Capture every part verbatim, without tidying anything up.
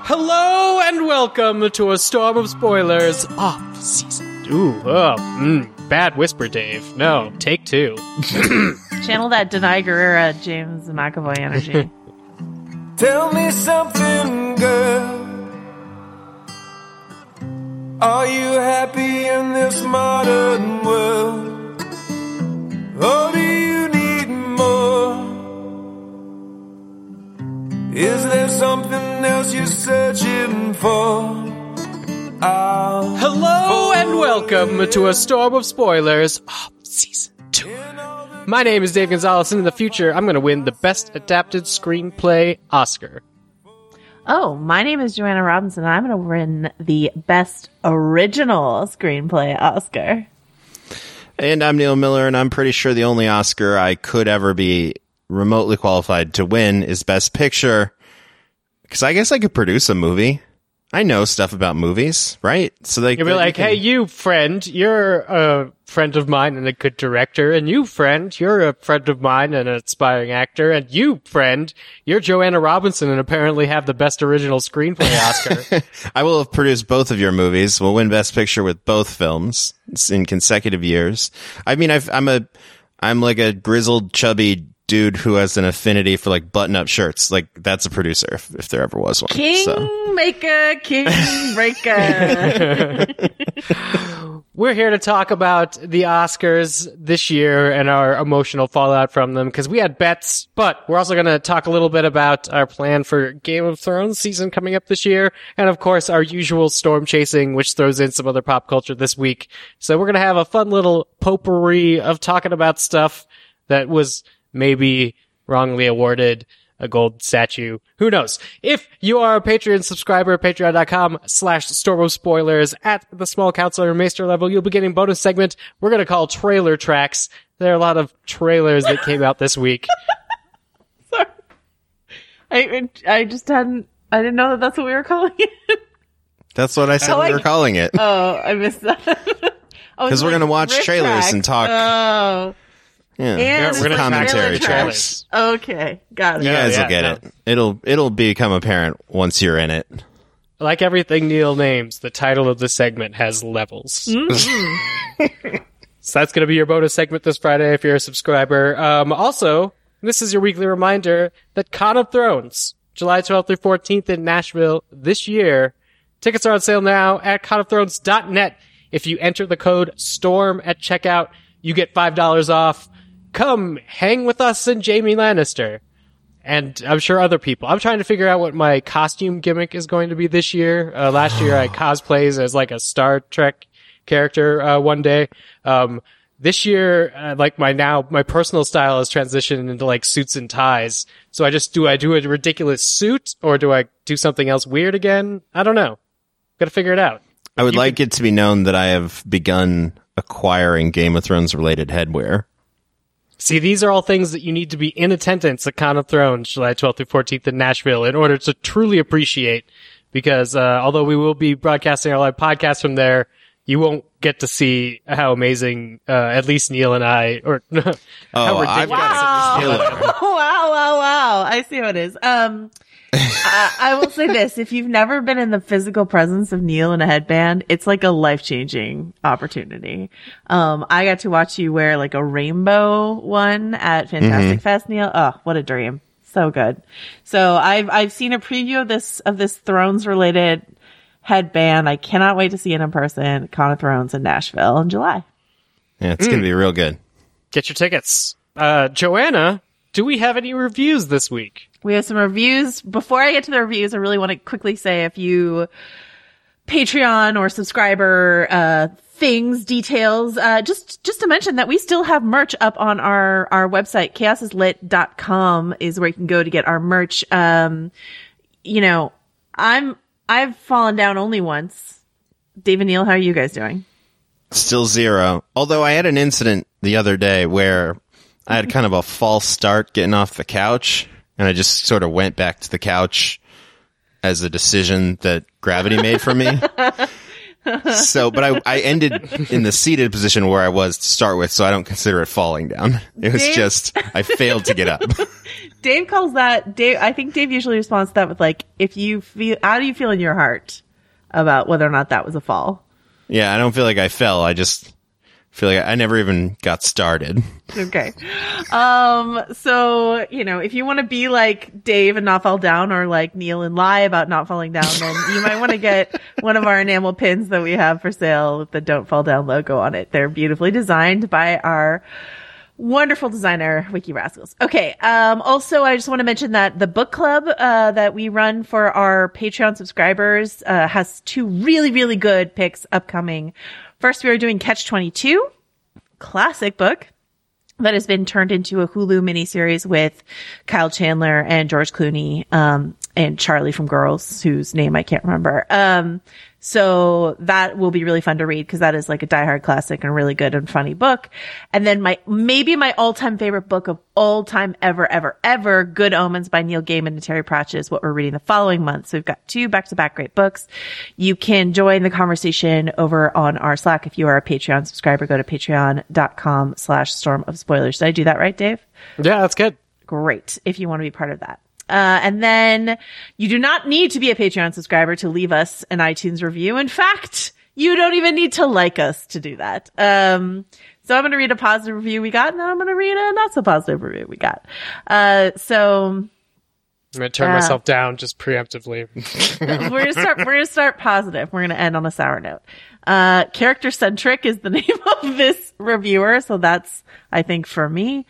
Hello and welcome to a storm of spoilers off season. Ooh, oh, mm, bad whisper, Dave. No, take two. Channel that Denai Guerrera, James McAvoy energy. Tell me something, girl. Are you happy in this modern world? Or do you need more? Is there something else you're searching for? I'll Hello and welcome to a storm of spoilers off season two. My name is Dave Gonzalez, and in the future, I'm going to win the Best Adapted Screenplay Oscar. Oh, my name is Joanna Robinson, and I'm going to win the Best Original Screenplay Oscar. And I'm Neil Miller, and I'm pretty sure the only Oscar I could ever be remotely qualified to win is Best Picture. Because I guess I could produce a movie. I know stuff about movies, right? So they You'd be like, hey, you friend, you're a friend of mine and a good director, and you friend, you're a friend of mine and an aspiring actor, and you friend, you're Joanna Robinson and apparently have the Best Original Screenplay Oscar. I will have produced both of your movies. We'll win Best Picture with both films in consecutive years. I mean, I've, I'm a, I'm like a grizzled, chubby dude who has an affinity for like button-up shirts. Like, that's a producer if, if there ever was one. King so. maker, king breaker. We're here to talk about the Oscars this year and our emotional fallout from them, because we had bets, but we're also going to talk a little bit about our plan for Game of Thrones season coming up this year, and of course our usual storm chasing, which throws in some other pop culture this week. So we're going to have a fun little potpourri of talking about stuff that was maybe wrongly awarded a gold statue. Who knows? If you are a Patreon subscriber, patreon.com slash storm of spoilers at the small counselor maester level, you'll be getting bonus segment we're going to call trailer tracks. There are a lot of trailers that came out this week. Sorry. I, I just hadn't, I didn't know that that's what we were calling it. That's what I said Oh, we I- were calling it. Oh, I missed that. Because we're going to watch riff trailers tracks. and talk. Oh. Yeah, And we're gonna commentary trailer tracks. Okay, got it. You guys yeah, will get no. it. It'll it'll become apparent once you're in it. Like everything Neil names, the title of the segment has levels. Mm-hmm. So that's going to be your bonus segment this Friday if you're a subscriber. Um, also, this is your weekly reminder that Con of Thrones, July twelfth through fourteenth in Nashville this year. Tickets are on sale now at con of thrones dot net. If you enter the code STORM at checkout, you get five dollars off. Come hang with us and Jaime Lannister. And I'm sure other people. I'm trying to figure out what my costume gimmick is going to be this year. Uh, last year I cosplayed as like a Star Trek character, uh, one day. Um, this year, uh, like my now, my personal style has transitioned into like suits and ties. So I just, do I do a ridiculous suit or do I do something else weird again? I don't know. Gotta figure it out. I would You like it to be known that I have begun acquiring Game of Thrones related headwear. See, these are all things that you need to be in attendance at Con of Thrones, July twelfth through fourteenth in Nashville, in order to truly appreciate. Because uh, although we will be broadcasting our live podcast from there, you won't get to see how amazing uh, at least Neil and I, or how Oh, I've ridiculous. got Wow. some headwear. wow, wow, wow. I see what it is. Um, I, I will say this. If you've never been in the physical presence of Neil in a headband, it's like a life-changing opportunity. Um, I got to watch you wear like a rainbow one at Fantastic Mm-hmm. Fest, Neil. Oh, what a dream. So good. So I've, I've seen a preview of this, of this Thrones related headband. I cannot wait to see it in person. Con of Thrones in Nashville in July. Yeah, it's going to be real good. Get your tickets. Uh, Joanna, do we have any reviews this week? We have some reviews. Before I get to the reviews, I really want to quickly say a few Patreon or subscriber uh things, details. Uh just just to mention that we still have merch up on our our website. chaos is lit dot com is where you can go to get our merch. Um you know, I'm I've fallen down only once. Dave and Neil, how are you guys doing? Still zero. Although I had an incident the other day where I had kind of a false start getting off the couch, and I just sort of went back to the couch as a decision that gravity made for me. So, but I, I ended in the seated position where I was to start with, so I don't consider it falling down. It was Dave- just, I failed to get up. Dave calls that, Dave, I think Dave usually responds to that with like, if you feel, how do you feel in your heart about whether or not that was a fall? Yeah, I don't feel like I fell. I just feel like I never even got started. Okay. Um, so, you know, if you want to be like Dave and not fall down, or like Neil and lie about not falling down, then you might want to get one of our enamel pins that we have for sale with the Don't Fall Down logo on it. They're beautifully designed by our wonderful designer, Wiki Rascals. Okay. Um, also, I just want to mention that the book club, uh, that we run for our Patreon subscribers, uh, has two really, really good picks upcoming. First, we are doing Catch twenty-two, classic book that has been turned into a Hulu miniseries with Kyle Chandler and George Clooney, um, and Charlie from Girls, whose name I can't remember. Um, so that will be really fun to read because that is like a diehard classic and a really good and funny book. And then my, maybe my all-time favorite book of all time ever, ever, ever, Good Omens by Neil Gaiman and Terry Pratchett is what we're reading the following month. So we've got two back-to-back great books. You can join the conversation over on our Slack. If you are a Patreon subscriber, go to patreon.com slash storm of spoilers. Did I do that right, Dave? Yeah, that's good. Great. If you want to be part of that. Uh, and then you do not need to be a Patreon subscriber to leave us an iTunes review. In fact, you don't even need to like us to do that. Um, so I'm going to read a positive review we got, and then I'm going to read a not so positive review we got. Uh, so I'm going to turn Uh, myself down just preemptively. we're going to start, we're going to start positive. We're going to end on a sour note. Uh, character centric is the name of this reviewer. So that's, I think, for me.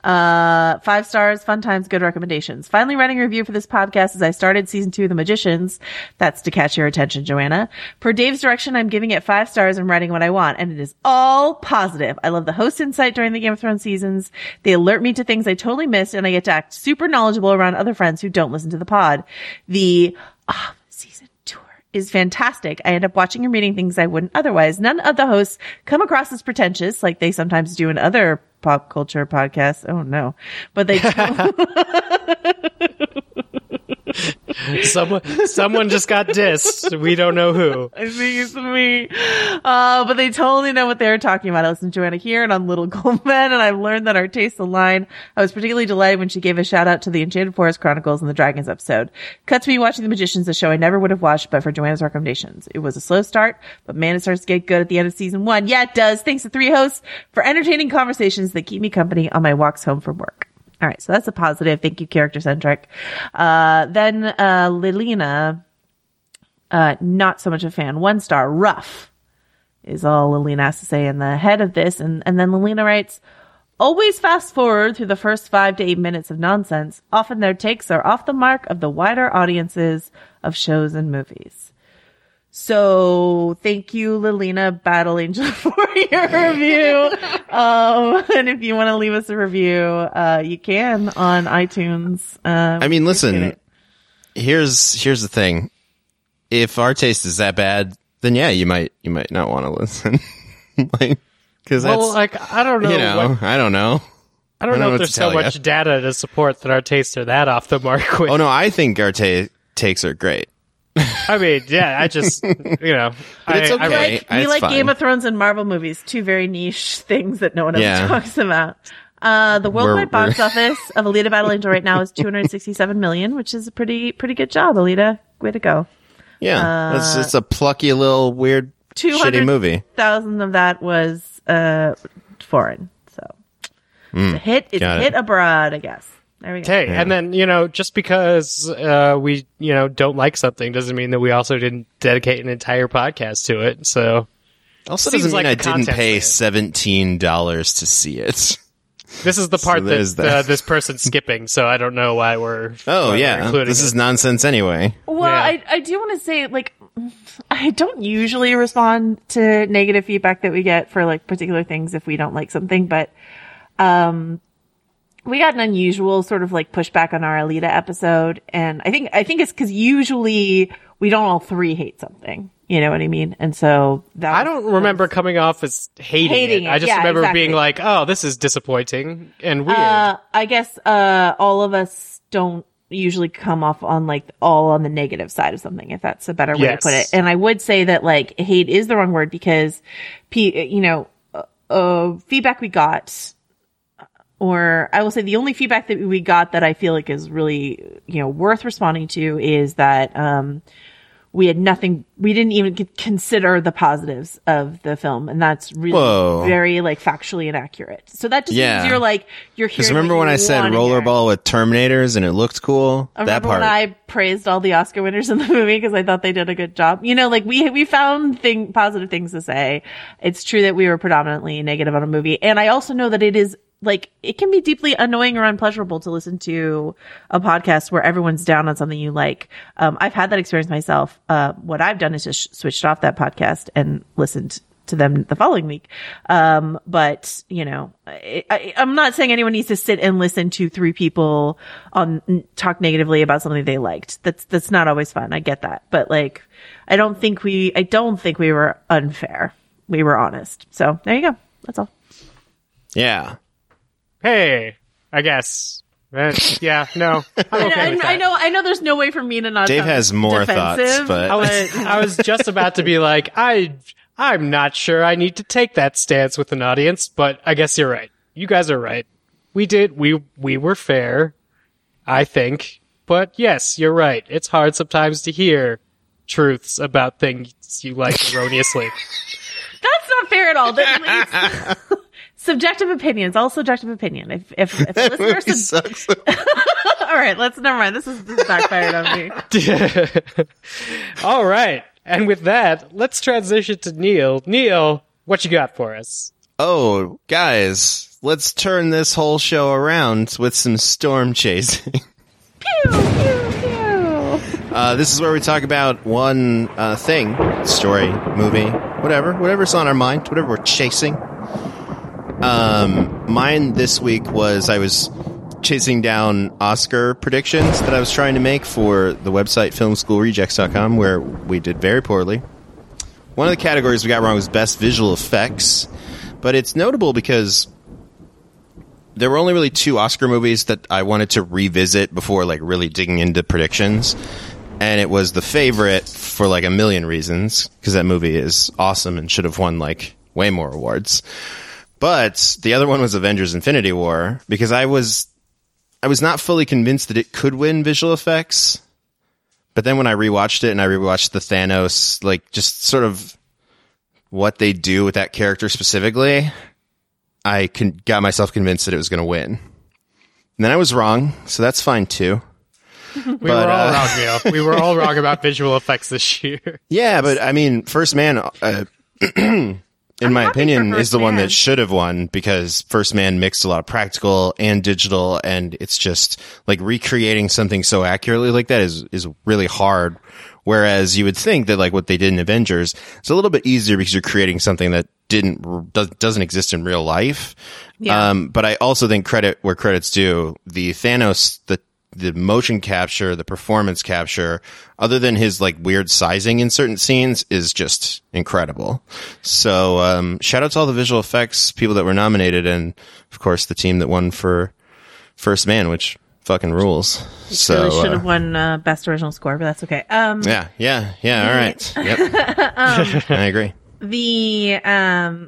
Uh, five stars, fun times, good recommendations. Finally writing a review for this podcast as I started season two of The Magicians. That's to catch your attention, Joanna. Per Dave's direction, I'm giving it five stars and writing what I want. And it is all positive. I love the host insight during the Game of Thrones seasons. They alert me to things I totally missed, and I get to act super knowledgeable around other friends who don't listen to the pod. The, ah, season tour is fantastic. I end up watching and reading things I wouldn't otherwise. None of the hosts come across as pretentious like they sometimes do in other pop culture podcasts. Oh no. But they someone, someone just got dissed. We don't know who. I think it's me. Uh, but they totally know what they're talking about. I listened to Joanna here and on Little Gold Men, and I've learned that our tastes align. I was particularly delighted when she gave a shout out to the Enchanted Forest Chronicles and the Dragons episode. Cut to me watching The Magicians, a show I never would have watched but for Joanna's recommendations. It was a slow start, but man, it starts to get good at the end of season one. Yeah, it does. Thanks to three hosts for entertaining conversations that keep me company on my walks home from work. All right, so that's a positive. Thank you, character centric. Uh, then uh, Lilina, uh, not so much a fan. One star, rough, is all Lilina has to say in the head of this. And, and then Lilina writes, always fast forward through the first five to eight minutes of nonsense. Often their takes are off the mark of the wider audiences of shows and movies. So thank you, Lilina Battle Angel, for your review. Um, and if you want to leave us a review, uh, you can on iTunes. Um, I mean, listen, here's, here's the thing. If our taste is that bad, then yeah, you might, you might not want to listen. Like, cause that's, Well, like, I don't know. you know, what, I don't know. I don't I don't know know if what there's to so tell much ya. data to support that our tastes are that off the mark with. Oh no, I think our ta- takes are great. I mean, yeah, I just, you know. But it's I- I okay. like- like, we It's like fine. Game of Thrones and Marvel movies, two very niche things that no one else Yeah. talks about. Uh, the worldwide We're- box office of Alita Battle Angel right now is two hundred sixty-seven million, which is a pretty, pretty good job, Alita. Way to go. Yeah, it's, it's a plucky little weird shitty movie. two hundred thousand of that was, uh, foreign. So it's a hit, it's a got it. hit abroad, I guess. There we go. Okay, and then, you know, just because uh, we, you know, don't like something doesn't mean that we also didn't dedicate an entire podcast to it. So Also Seems doesn't mean like I the didn't content pay plan. seventeen dollars to see it. this is the part that, there's that. Uh, this person's skipping, so I don't know why we're Oh why we're yeah, including this it. is nonsense anyway. Well, Yeah. I, I do want to say, like, I don't usually respond to negative feedback that we get for, like, particular things if we don't like something, but, um, we got an unusual sort of, like, pushback on our Alita episode, and I think, I think it's because usually we don't all three hate something. You know what I mean? And so that I was- don't remember coming off as hating, Hating it. it, I just yeah, remember exactly. being like, "Oh, this is disappointing and weird." Uh, I guess, uh, all of us don't, usually come off on like all on the negative side of something, if that's a better way Yes. to put it. And I would say that like hate is the wrong word because, P, you know, uh, uh, feedback we got, or I will say the only feedback that we got that I feel like is really, you know, worth responding to is that, um, we had nothing, we didn't even consider the positives of the film. And that's really Whoa. very like factually inaccurate. So that just Yeah. means you're like, you're Because hearing remember what when you I said wanna hear. rollerball with Terminators and it looked cool? I that remember part. when I praised all the Oscar winners in the movie because I thought they did a good job. You know, like we we found thing positive things to say. It's true that we were predominantly negative on a movie, and I also know that it is like it can be deeply annoying or unpleasurable to listen to a podcast where everyone's down on something you like. Um, I've had that experience myself. Uh, what I've done is just switched off that podcast and listened to them the following week. Um, but you know, I, I, I'm not saying anyone needs to sit and listen to three people on talk negatively about something they liked. That's, that's not always fun. I get that. But like, I don't think we, I don't think we were unfair. We were honest. So there you go. That's all. Yeah. Hey, I guess. Uh, yeah, no. I'm okay I, with that. I know, I know there's no way for me to not Dave sound has more defensive, thoughts, but- I was, I was just about to be like, I, I'm not sure I need to take that stance with an audience, but I guess you're right. You guys are right. We did, we, we were fair, I think. But yes, you're right. It's hard sometimes to hear truths about things you like erroneously. That's not fair at all. That- it's- subjective opinions, all subjective opinion. If if, if a listener Movie sub- sucks. all right, let's never mind. This is this is backfired on me. All right. And with that, let's transition to Neil. Neil, what you got for us? Oh, guys, let's turn this whole show around with some storm chasing. Pew pew pew. Uh, this is where we talk about one uh, thing, story, movie, whatever, whatever's on our mind, whatever we're chasing. Um, mine this week was I was chasing down Oscar predictions that I was trying to make for the website film school rejects dot com, where we did very poorly. One of the categories we got wrong was best visual effects, but it's notable because there were only really two Oscar movies that I wanted to revisit before like really digging into predictions. And it was The Favorite for like a million reasons, because that movie is awesome and should have won like way more awards. But the other one was Avengers Infinity War, because I was I was not fully convinced that it could win visual effects. But then when I rewatched it and I rewatched the Thanos, like just sort of what they do with that character specifically, I con- got myself convinced that it was going to win. And then I was wrong, so that's fine too. We But, were all uh, wrong, Neil. We were all wrong about visual effects this year. Yeah, but I mean, First Man, uh, in my happy opinion, for is the First one Man. that should have won, because First Man mixed a lot of practical and digital, and it's just like recreating something so accurately like that is is really hard. Whereas you would think that like what they did in Avengers, it's a little bit easier because you're creating something that didn't does, doesn't exist in real life. Yeah. Um, but I also think credit where credit's due. The Thanos, the the motion capture, the performance capture, other than his like weird sizing in certain scenes, is just incredible. So um, shout out to all the visual effects people that were nominated, and of course the team that won for First Man, which fucking rules. So Really should uh, have won uh, best original score, but that's okay. Um, yeah, yeah, yeah. All right. Yep. I agree. the um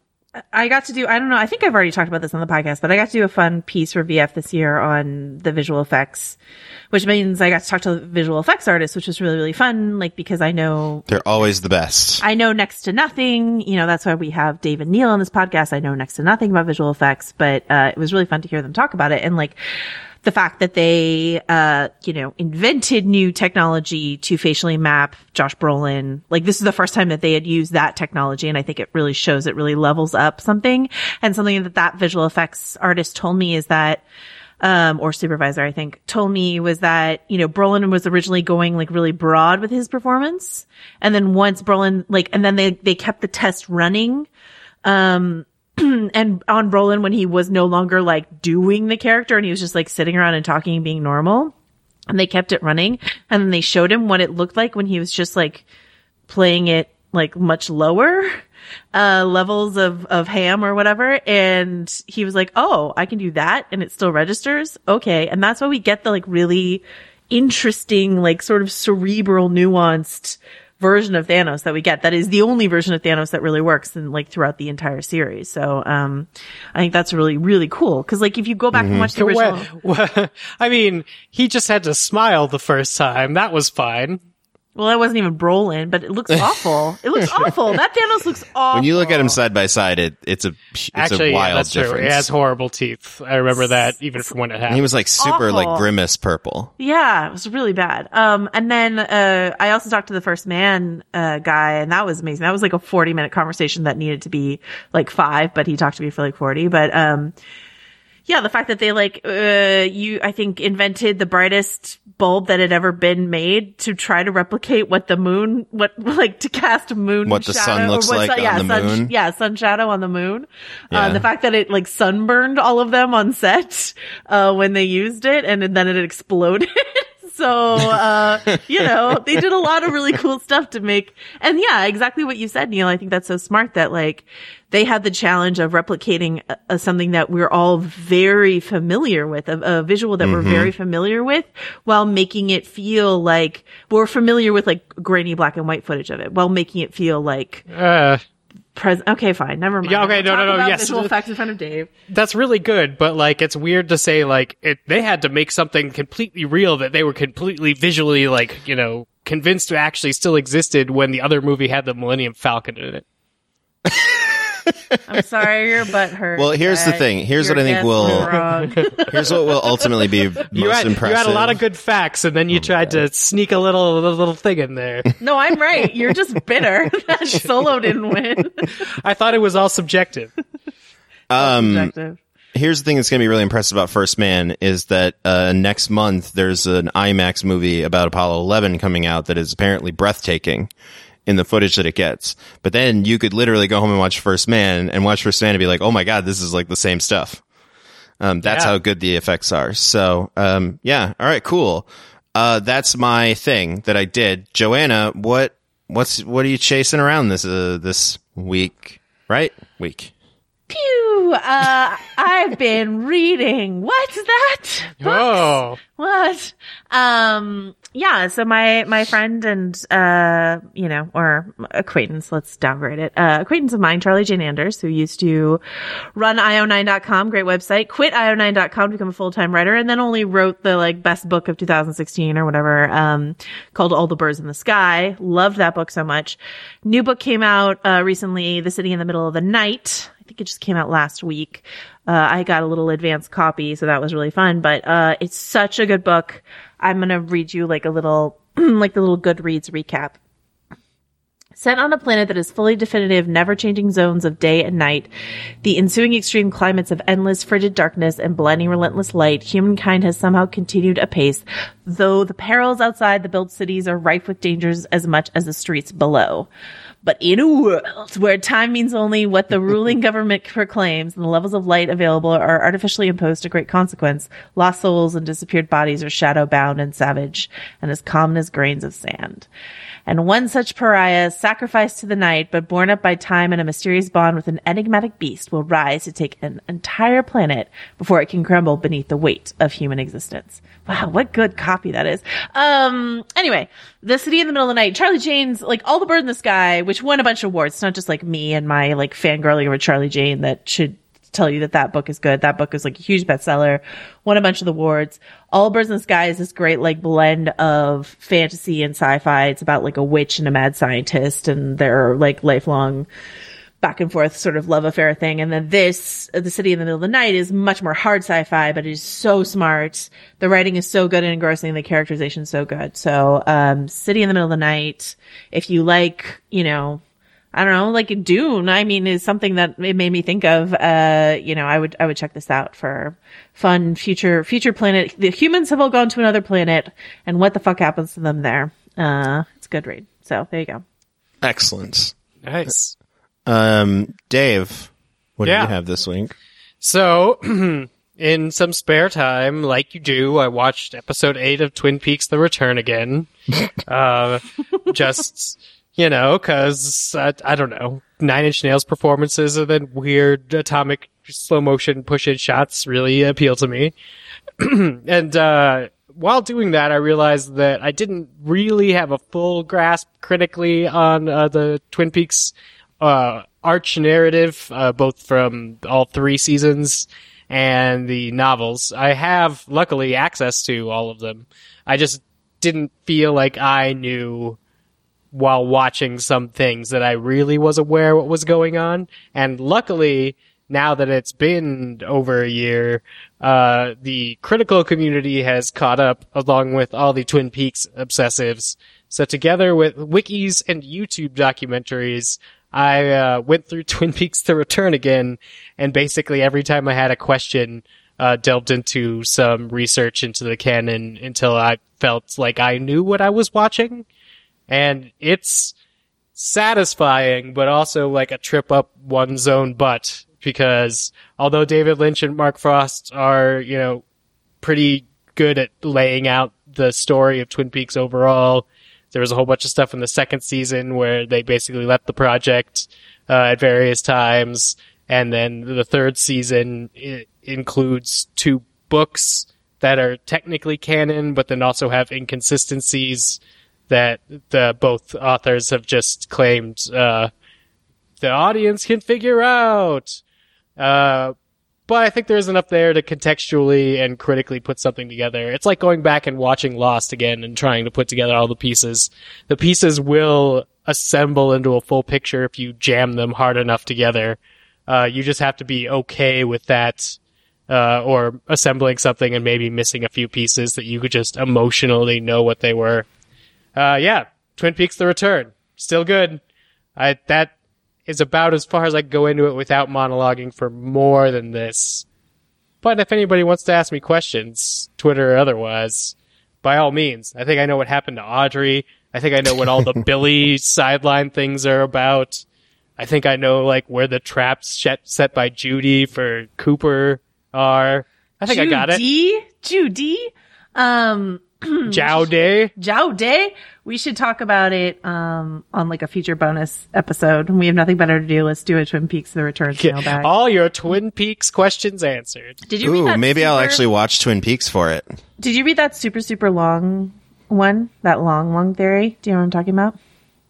I got to do I don't know, I think I've already talked about this on the podcast, but I got to do a fun piece for V F this year on the visual effects, which means I got to talk to visual effects artists, which was really, really fun, like because I know They're always the best. I know next to nothing, you know, that's why we have Dave and Neil on this podcast. I know next to nothing about visual effects, but uh it was really fun to hear them talk about it, and like the fact that they, uh, you know, invented new technology to facially map Josh Brolin. Like, this is the first time that they had used that technology. And I think it really shows, it really levels up something. And something that that visual effects artist told me is that, um, or supervisor, I think, told me was that, you know, Brolin was originally going like really broad with his performance. And then once Brolin, like, and then they, they kept the test running. Um, and on Brolin when he was no longer like doing the character and he was just like sitting around and talking and being normal, and they kept it running, and then they showed him what it looked like when he was just like playing it like much lower. uh, levels of, of ham or whatever. And he was like, oh, I can do that. And it still registers. Okay. And that's why we get the like really interesting, like sort of cerebral, nuanced version of Thanos that we get. That is the only version of Thanos that really works in like throughout the entire series. So, um, I think that's really, really cool. Cause like if you go back mm-hmm. and watch the original. Well, well, I mean, he just had to smile the first time. That was fine. Well, that wasn't even Brolin, but it looks awful. It looks awful. That Thanos looks awful. When you look at him side by side, it, it's a it's Actually, a wild yeah, that's difference. True. He has horrible teeth. I remember that even from when it happened. And he was like super awful. like grimace purple. Yeah, it was really bad. Um, and then uh, I also talked to the First Man uh, guy, and that was amazing. That was like a forty minute conversation that needed to be like five, but he talked to me for like forty. But um. Yeah, the fact that they like, uh, you, I think invented the brightest bulb that had ever been made to try to replicate what the moon, what, like to cast moon What the shadow, sun looks what, like sun, yeah, on the sun, moon. Yeah, sun shadow on the moon. Yeah. Uh, the fact that it like sunburned all of them on set, uh, when they used it and then it exploded. So, uh, you know, they did a lot of really cool stuff to make, and yeah, exactly what you said, Neil. I think that's so smart that like, they had the challenge of replicating a, a, something that we're all very familiar with, a, a visual that mm-hmm. we're very familiar with, while making it feel like we're familiar with like grainy black and white footage of it, while making it feel like, uh. Pres- okay, fine. Never mind. Yeah, okay, no, no, no, about yes. Visual effects in front of Dave. That's really good, but like, it's weird to say like, it, they had to make something completely real that they were completely visually like, you know, convinced to actually still existed when the other movie had the Millennium Falcon in it. I'm sorry your butt hurt. Well, here's the thing. Here's Your what I think guess will. Here's what will ultimately be most You had, impressive. you had a lot of good facts, and then you Oh, tried God. to sneak a little, little little thing in there. No, I'm right. You're just bitter that Solo didn't win. I thought it was all subjective. Um, Subjective. here's the thing that's going to be really impressive about First Man is that uh, next month there's an IMAX movie about Apollo eleven coming out that is apparently breathtaking in the footage that it gets. But then you could literally go home and watch First Man and watch First Man and be like, oh my God, this is like the same stuff. Um, that's Yeah. how good the effects are. So, um, yeah. All right, cool. Uh, that's my thing that I did. Joanna, what, what's, what are you chasing around this, uh, this week? Right? Week. Pew! Uh, I've been reading. What's that? Books? Oh, What? Um, yeah, so my, my friend and, uh, you know, or acquaintance, let's downgrade it, uh, acquaintance of mine, Charlie Jane Anders, who used to run I O nine dot com, great website, quit I O nine dot com to become a full-time writer, and then only wrote the, like, best book of two thousand sixteen or whatever, um, called All the Birds in the Sky. Loved that book so much. New book came out, uh, recently, The City in the Middle of the Night. I think it just came out last week. Uh, I got a little advanced copy, so that was really fun, but, uh, it's such a good book. I'm going to read you like a little, like the little Goodreads recap. Set on a planet that is fully definitive, never-changing zones of day and night, the ensuing extreme climates of endless, frigid darkness and blinding, relentless light, humankind has somehow continued apace, though the perils outside the built cities are rife with dangers as much as the streets below. But in a world where time means only what the ruling government proclaims and the levels of light available are artificially imposed to great consequence, lost souls and disappeared bodies are shadow-bound and savage and as common as grains of sand. And one such pariah, sacrificed to the night, but borne up by time and a mysterious bond with an enigmatic beast, will rise to take an entire planet before it can crumble beneath the weight of human existence. Wow, what good copy that is. Um, anyway, The City in the Middle of the Night, Charlie Jane's, like, All the Bird in the Sky, which won a bunch of awards. It's not just like me and my, like, fangirling over Charlie Jane that should tell you that that book is good. That book is like a huge bestseller, won a bunch of the awards. All Birds in the Sky is this great like blend of fantasy and sci-fi. It's about like a witch and a mad scientist and their like lifelong back and forth sort of love affair thing. And then this, The City in the Middle of the Night, is much more hard sci-fi, but it is so smart. The writing is so good and engrossing. The characterization is so good. So, um, City in the Middle of the Night, if you like, you know, I don't know, like Dune, I mean, is something that it made me think of, uh, you know, I would, I would check this out for fun future, future planet. The humans have all gone to another planet and what the fuck happens to them there. Uh, it's a good read. So there you go. Excellent. nice. Um, Dave, what Yeah. do you have this week? So, in some spare time, like you do, I watched episode eight of Twin Peaks: The Return again. uh, just, You know, because, uh, I don't know, Nine Inch Nails performances and then weird atomic slow motion push-in shots really appeal to me. And uh while doing that, I realized that I didn't really have a full grasp critically on uh, the Twin Peaks uh arch narrative, uh, both from all three seasons and the novels. I have, luckily, access to all of them. I just didn't feel like I knew while watching some things that I really was aware what was going on. And luckily, now that it's been over a year, uh, the critical community has caught up along with all the Twin Peaks obsessives. So together with wikis and YouTube documentaries, I, uh, went through Twin Peaks The Return again, and basically every time I had a question, uh, delved into some research into the canon until I felt like I knew what I was watching. And it's satisfying, but also like a trip up one's own butt. Because although David Lynch and Mark Frost are, you know, pretty good at laying out the story of Twin Peaks overall, there was a whole bunch of stuff in the second season where they basically left the project uh, at various times. And then the third season it includes two books that are technically canon, but then also have inconsistencies that the both authors have just claimed uh, the audience can figure out. Uh, but I think there's enough there to contextually and critically put something together. It's like going back and watching Lost again and trying to put together all the pieces. The pieces will assemble into a full picture if you jam them hard enough together. Uh, you just have to be okay with that, uh, or assembling something and maybe missing a few pieces that you could just emotionally know what they were. Uh, yeah, Twin Peaks The Return. Still good. I, that, is about as far as I can go into it without monologuing for more than this. But if anybody wants to ask me questions, Twitter or otherwise, by all means. I think I know what happened to Audrey. I think I know what all the Billy sideline things are about. I think I know like where the traps set, set by Judy for Cooper are. I think Judy? I got it. Judy? Um... Jowday. Jowday. We should talk about it um on like a future bonus episode. When we have nothing better to do, let's do a Twin Peaks The Return mailbag. All your Twin Peaks questions answered. Did you Ooh, read that maybe super, I'll actually watch Twin Peaks for it. Did you read that super, super long one? That long, long theory? Do you know what I'm talking about?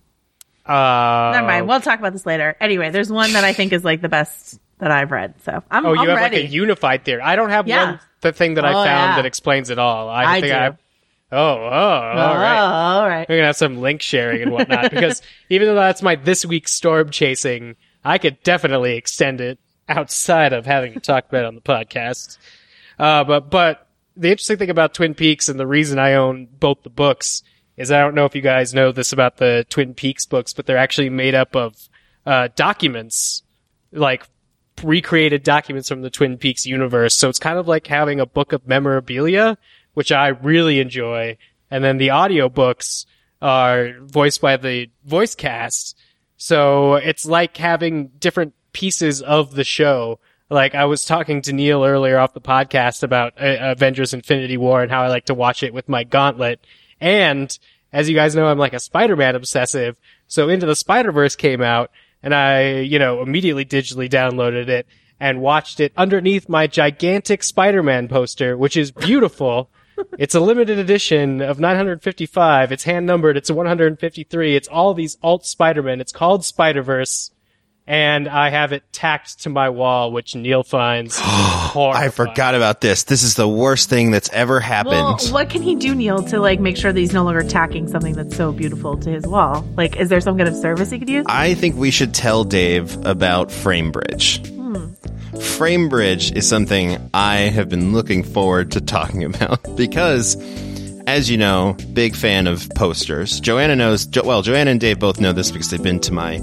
Uh, Never mind. We'll talk about this later. Anyway, there's one that I think is like the best that I've read. So I'm, oh, you I'm have ready. like a unified theory. I don't have Yeah. one the thing that I Oh, found yeah. that explains it all. I, I think do. I Oh, oh, all Oh, right. all right. We're going to have some link sharing and whatnot, because even though that's my this week's storm chasing, I could definitely extend it outside of having to talk about it on the podcast. Uh, but, but the interesting thing about Twin Peaks, and the reason I own both the books, is I don't know if you guys know this about the Twin Peaks books, but they're actually made up of, uh, documents, like recreated documents from the Twin Peaks universe. So it's kind of like having a book of memorabilia, which I really enjoy. And then the audiobooks are voiced by the voice cast. So it's like having different pieces of the show. Like I was talking to Neil earlier off the podcast about uh, Avengers Infinity War and how I like to watch it with my gauntlet. And as you guys know, I'm like a Spider-Man obsessive. So Into the Spider-Verse came out and I, you know, immediately digitally downloaded it and watched it underneath my gigantic Spider-Man poster, which is beautiful. It's a limited edition of nine hundred fifty-five. It's hand numbered. It's one hundred fifty-three. It's all these alt Spider-Man. It's called Spider-Verse. And I have it tacked to my wall, which Neil finds horrifying. I forgot about this. This is the worst thing that's ever happened. Well, what can he do, Neil, to like make sure that he's no longer tacking something that's so beautiful to his wall? Like, is there some kind of service he could use? I think we should tell Dave about FrameBridge. Hmm. FrameBridge is something I have been looking forward to talking about because, as you know, big fan of posters. Joanna knows, jo- well, Joanna and Dave both know this because they've been to my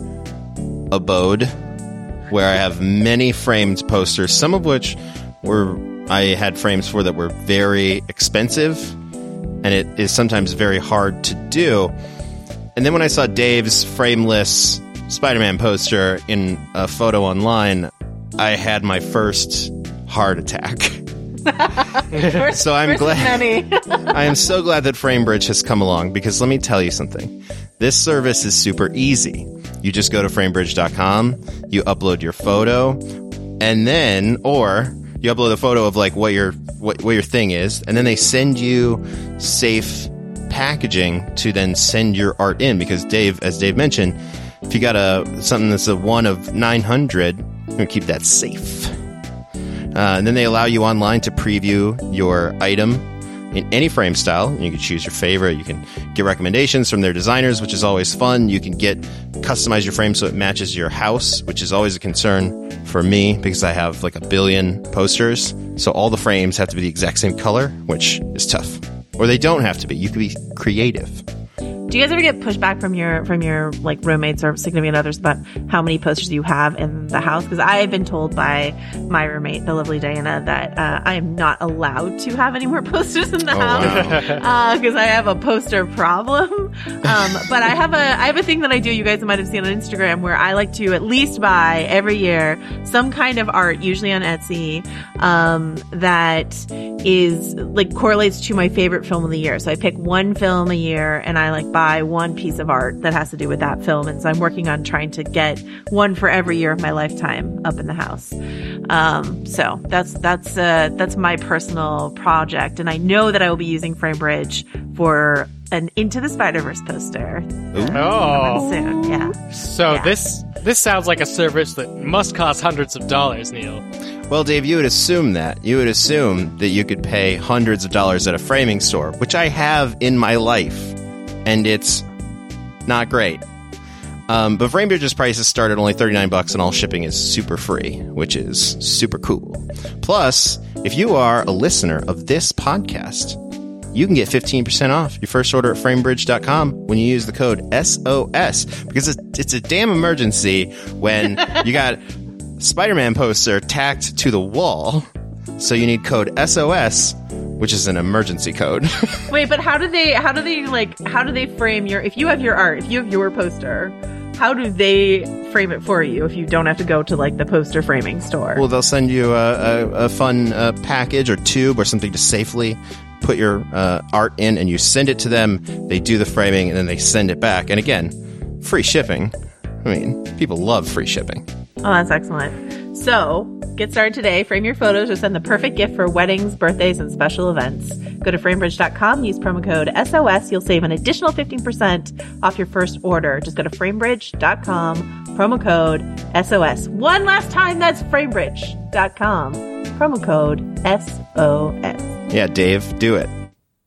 abode where I have many framed posters, some of which were I had frames for that were very expensive, and it is sometimes very hard to do. And then when I saw Dave's frameless Spider-Man poster in a photo online, I had my first heart attack. So I'm glad. Many. I am so glad that FrameBridge has come along, because let me tell you something. This service is super easy. You just go to framebridge dot com, you upload your photo, and then, or you upload a photo of like what your what, what your thing is, and then they send you safe packaging to then send your art in. Because Dave, as Dave mentioned, if you got a something that's a one of nine hundred, you're gonna keep that safe. Uh, and then they allow you online to preview your item in any frame style. You can choose your favorite. You can get recommendations from their designers, which is always fun. You can get customize your frame so it matches your house, which is always a concern for me because I have like a billion posters. So all the frames have to be the exact same color, which is tough. Or they don't have to be. You can be creative. Do you guys ever get pushback from your from your like roommates or significant others about how many posters you have in the house? Because I've been told by my roommate, the lovely Diana, that uh, I am not allowed to have any more posters in the Oh, house wow. because uh, I have a poster problem. Um, but I have a I have a thing that I do. You guys might have seen on Instagram where I like to at least buy every year some kind of art, usually on Etsy, um, that is like correlates to my favorite film of the year. So I pick one film a year and I like buy one piece of art that has to do with that film. And so I'm working on trying to get one for every year of my lifetime up in the house. Um, so that's, that's, uh, that's my personal project. And I know that I will be using FrameBridge for an Into the Spider-Verse poster. Oh. Soon. Yeah. So Yeah. this this sounds like a service that must cost hundreds of dollars, Neil. Well, Dave, you would assume that. You would assume that you could pay hundreds of dollars at a framing store, which I have in my life, and it's not great. Um, but FrameBridge's prices start at only thirty-nine bucks, and all shipping is super free, which is super cool. Plus, if you are a listener of this podcast, you can get fifteen percent off your first order at framebridge dot com when you use the code S O S, because it's, it's a damn emergency when you got Spider-Man poster tacked to the wall. So you need code S O S, which is an emergency code. Wait, but how do they, how do they like, how do they frame your, if you have your art, if you have your poster, how do they frame it for you if you don't have to go to like the poster framing store? Well, they'll send you a, a, a fun uh, package or tube or something to safely put your uh, art in, and you send it to them. They do the framing, and then they send it back. And again, free shipping. I mean, people love free shipping. Oh, that's excellent. So, get started today. Frame your photos or send the perfect gift for weddings, birthdays, and special events. Go to framebridge dot com, use promo code S O S. You'll save an additional fifteen percent off your first order. Just go to framebridge dot com, promo code S O S. One last time, that's framebridge dot com, promo code S O S. Yeah, Dave, do it.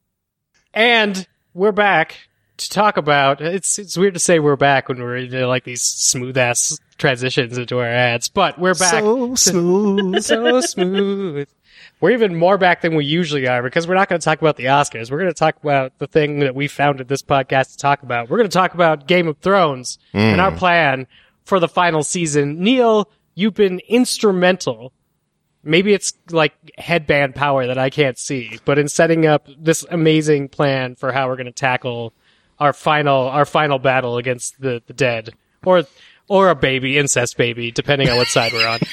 And we're back to talk about, it's it's weird to say we're back when we're in like these smooth ass transitions into our ads, but we're back. So smooth. So smooth. We're even more back than we usually are, because we're not going to talk about the Oscars. We're going to talk about the thing that we founded this podcast to talk about. We're going to talk about Game of Thrones Mm. and our plan for the final season. Neil, you've been instrumental. Maybe it's like headband power that I can't see, but in setting up this amazing plan for how we're going to tackle our final, our final battle against the, the dead, or, or a baby, incest baby, depending on what side we're on.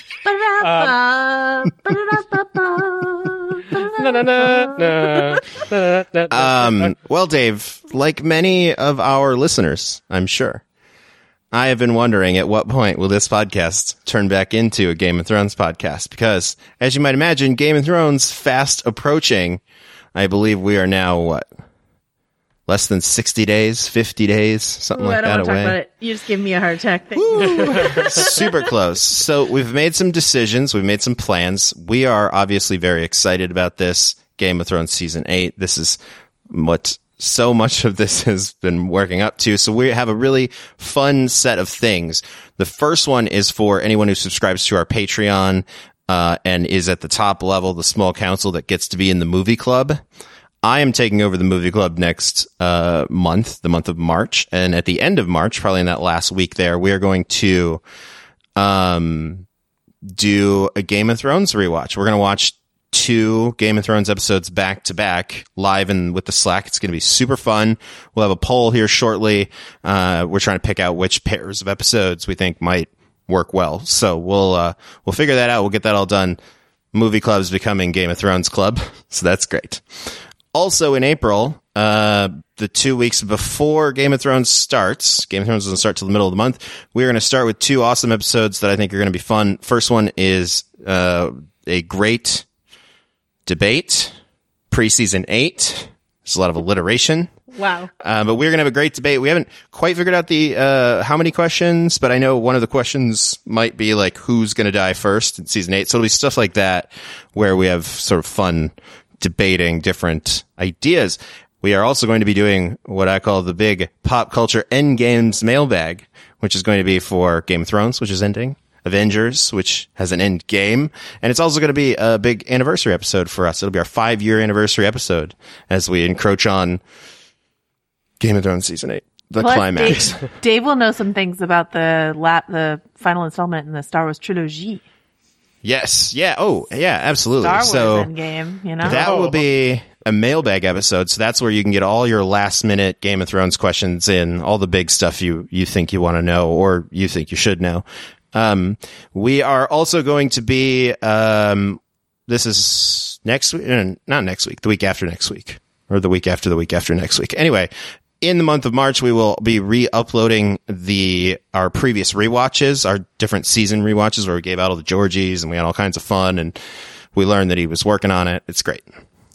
Na, na, na, na, na, na, na. Um, well, Dave, like many of our listeners, I'm sure, I have been wondering at what point will this podcast turn back into a Game of Thrones podcast? Because, as you might imagine, Game of Thrones fast approaching. I believe we are now, what, less than sixty days, fifty days, something Ooh, like I don't that want to talk away. about it. You just give me a heart attack. Thank you. Super close. So we've made some decisions. We've made some plans. We are obviously very excited about this Game of Thrones season eight. This is what so much of this has been working up to. So we have a really fun set of things. The first one is for anyone who subscribes to our Patreon, uh, and is at the top level, the small council that gets to be in the movie club. I am taking over the movie club next uh month, the month of March. And at the end of March, probably in that last week there, we are going to um do a Game of Thrones rewatch. We're going to watch two Game of Thrones episodes back to back live and with the Slack. It's going to be super fun. We'll have a poll here shortly. Uh we're trying to pick out which pairs of episodes we think might work well. So we'll uh we'll figure that out. We'll get that all done movie club's becoming Game of Thrones club, so that's great. Also in April, uh, the two weeks before Game of Thrones starts, Game of Thrones doesn't start till the middle of the month, we're going to start with two awesome episodes that I think are going to be fun. First one is uh, a great debate, preseason eight. There's a lot of alliteration. Wow. Uh, but we're going to have a great debate. We haven't quite figured out the uh how many questions, but I know one of the questions might be like, who's going to die first in season eight. So it'll be stuff like that where we have sort of fun debating different ideas. We are also going to be doing what I call the big pop culture endgames mailbag, which is going to be for Game of Thrones, which is ending, Avengers, which has an end game, and it's also going to be a big anniversary episode for us. It'll be our five year anniversary episode as we encroach on Game of Thrones season eight, the Plus, climax. Dave, Dave will know some things about the la- the final installment in the Star Wars trilogy. Yes. Yeah. Oh, yeah, absolutely. Star Wars so Endgame, you know? that will be a mailbag episode. So that's where you can get all your last minute Game of Thrones questions in, all the big stuff you, you think you want to know or you think you should know. Um, we are also going to be, um, this is next week, not next week, the week after next week, or the week after the week after next week. Anyway, in the month of March, we will be re-uploading the, our previous rewatches, our different season rewatches where we gave out all the Georgies and we had all kinds of fun and we learned that he was working on it. It's great.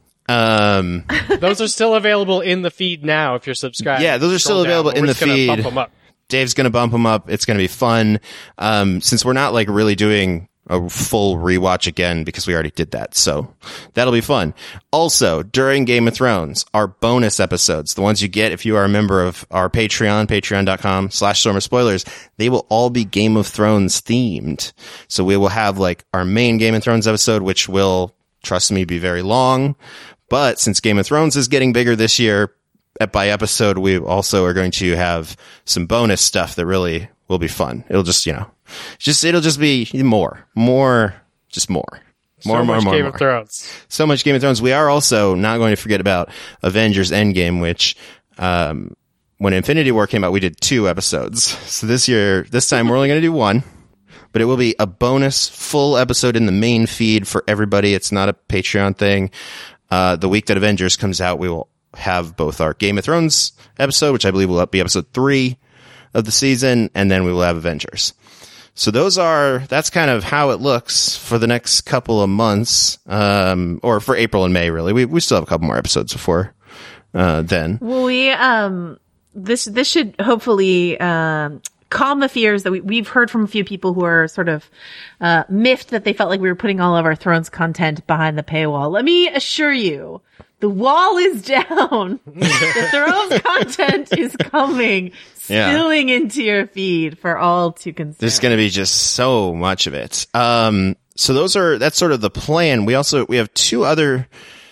Um, Those are still available in the feed now if you're subscribed. Yeah, those are still Scroll down, available but in we're the just gonna feed. bump 'em up. Dave's going to bump them up. It's going to be fun. Um, since we're not like really doing a full rewatch again because we already did that. So that'll be fun. Also, during Game of Thrones, our bonus episodes, the ones you get if you are a member of our Patreon, patreon.com slash Stormer Spoilers, they will all be Game of Thrones themed. So we will have like our main Game of Thrones episode, which will, trust me, be very long. But since Game of Thrones is getting bigger this year, by episode, we also are going to have some bonus stuff that really will be fun. It'll just, you know, just, it'll just be more, more, just more, more, so more, much more, Game more. of Thrones. So much Game of Thrones. We are also not going to forget about Avengers Endgame, which, um, when Infinity War came out, we did two episodes. So this year, this time we're only going to do one, but it will be a bonus full episode in the main feed for everybody. It's not a Patreon thing. Uh, the week that Avengers comes out, we will have both our Game of Thrones episode, which I believe will be episode three of the season, and then we will have Avengers. So those are, that's kind of how it looks for the next couple of months, um, or for April and May, really. We, we still have a couple more episodes before, uh, then. Well, we, um, this, this should hopefully, um, calm the fears that we, we've heard from a few people who are sort of, uh, miffed that they felt like we were putting all of our Thrones content behind the paywall. Let me assure you, the wall is down. The Thrones content is coming, Yeah. spilling into your feed for all to consume. There's going to be just so much of it. Um, so those are, that's sort of the plan. We also, we have two other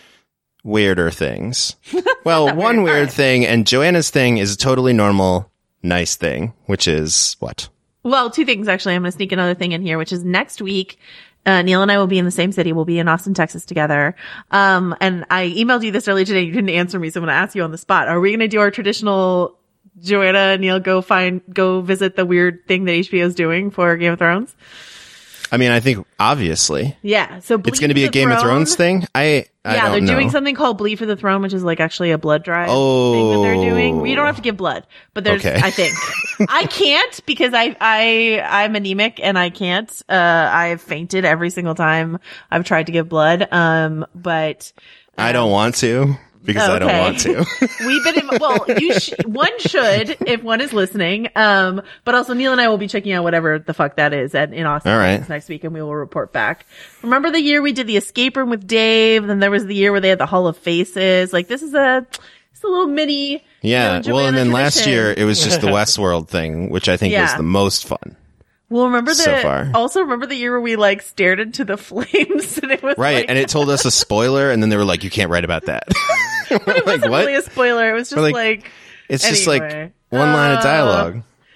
weirder things. Well, one weird. weird thing, and Joanna's thing is a totally normal, nice thing, which is what? Well, two things actually. I'm going to sneak another thing in here, which is next week. Uh, Neil and I will be in the same city. We'll be in Austin, Texas together. Um, and I emailed you this earlier today. You didn't answer me, so I'm going to ask you on the spot. Are we going to do our traditional Joanna and Neil go find, go visit the weird thing that H B O is doing for Game of Thrones? I mean, I think obviously Yeah. So it's going to be a Game of Thrones thing. I, I Yeah, don't they're know. doing something called Bleed for the Throne, which is like actually a blood drive Oh. thing that they're doing. You don't have to give blood, but there's, Okay. I think, I can't because I, I, I'm anemic and I can't. Uh, I've fainted every single time I've tried to give blood. Um, but I don't want to because Oh, I don't okay. want to. we've been in, well, you sh- one should if one is listening. Um, but also Neil and I will be checking out whatever the fuck that is at, in Austin All right. next week and we will report back. Remember the year we did the escape room with Dave? Then there was the year where they had the Hall of Faces. Like this is a, it's a little mini. Yeah. you know, Well, and Joanna then last tradition. year it was just the Westworld thing, which I think was Yeah. the most fun. Well, remember the, so far. also remember the year where we like stared into the flames and it was Right. like, And it told us a spoiler and then they were like, you can't write about that. We're it like, wasn't what? really a spoiler. It was just We're like, like, It's just like anyway. one line of Uh, dialogue.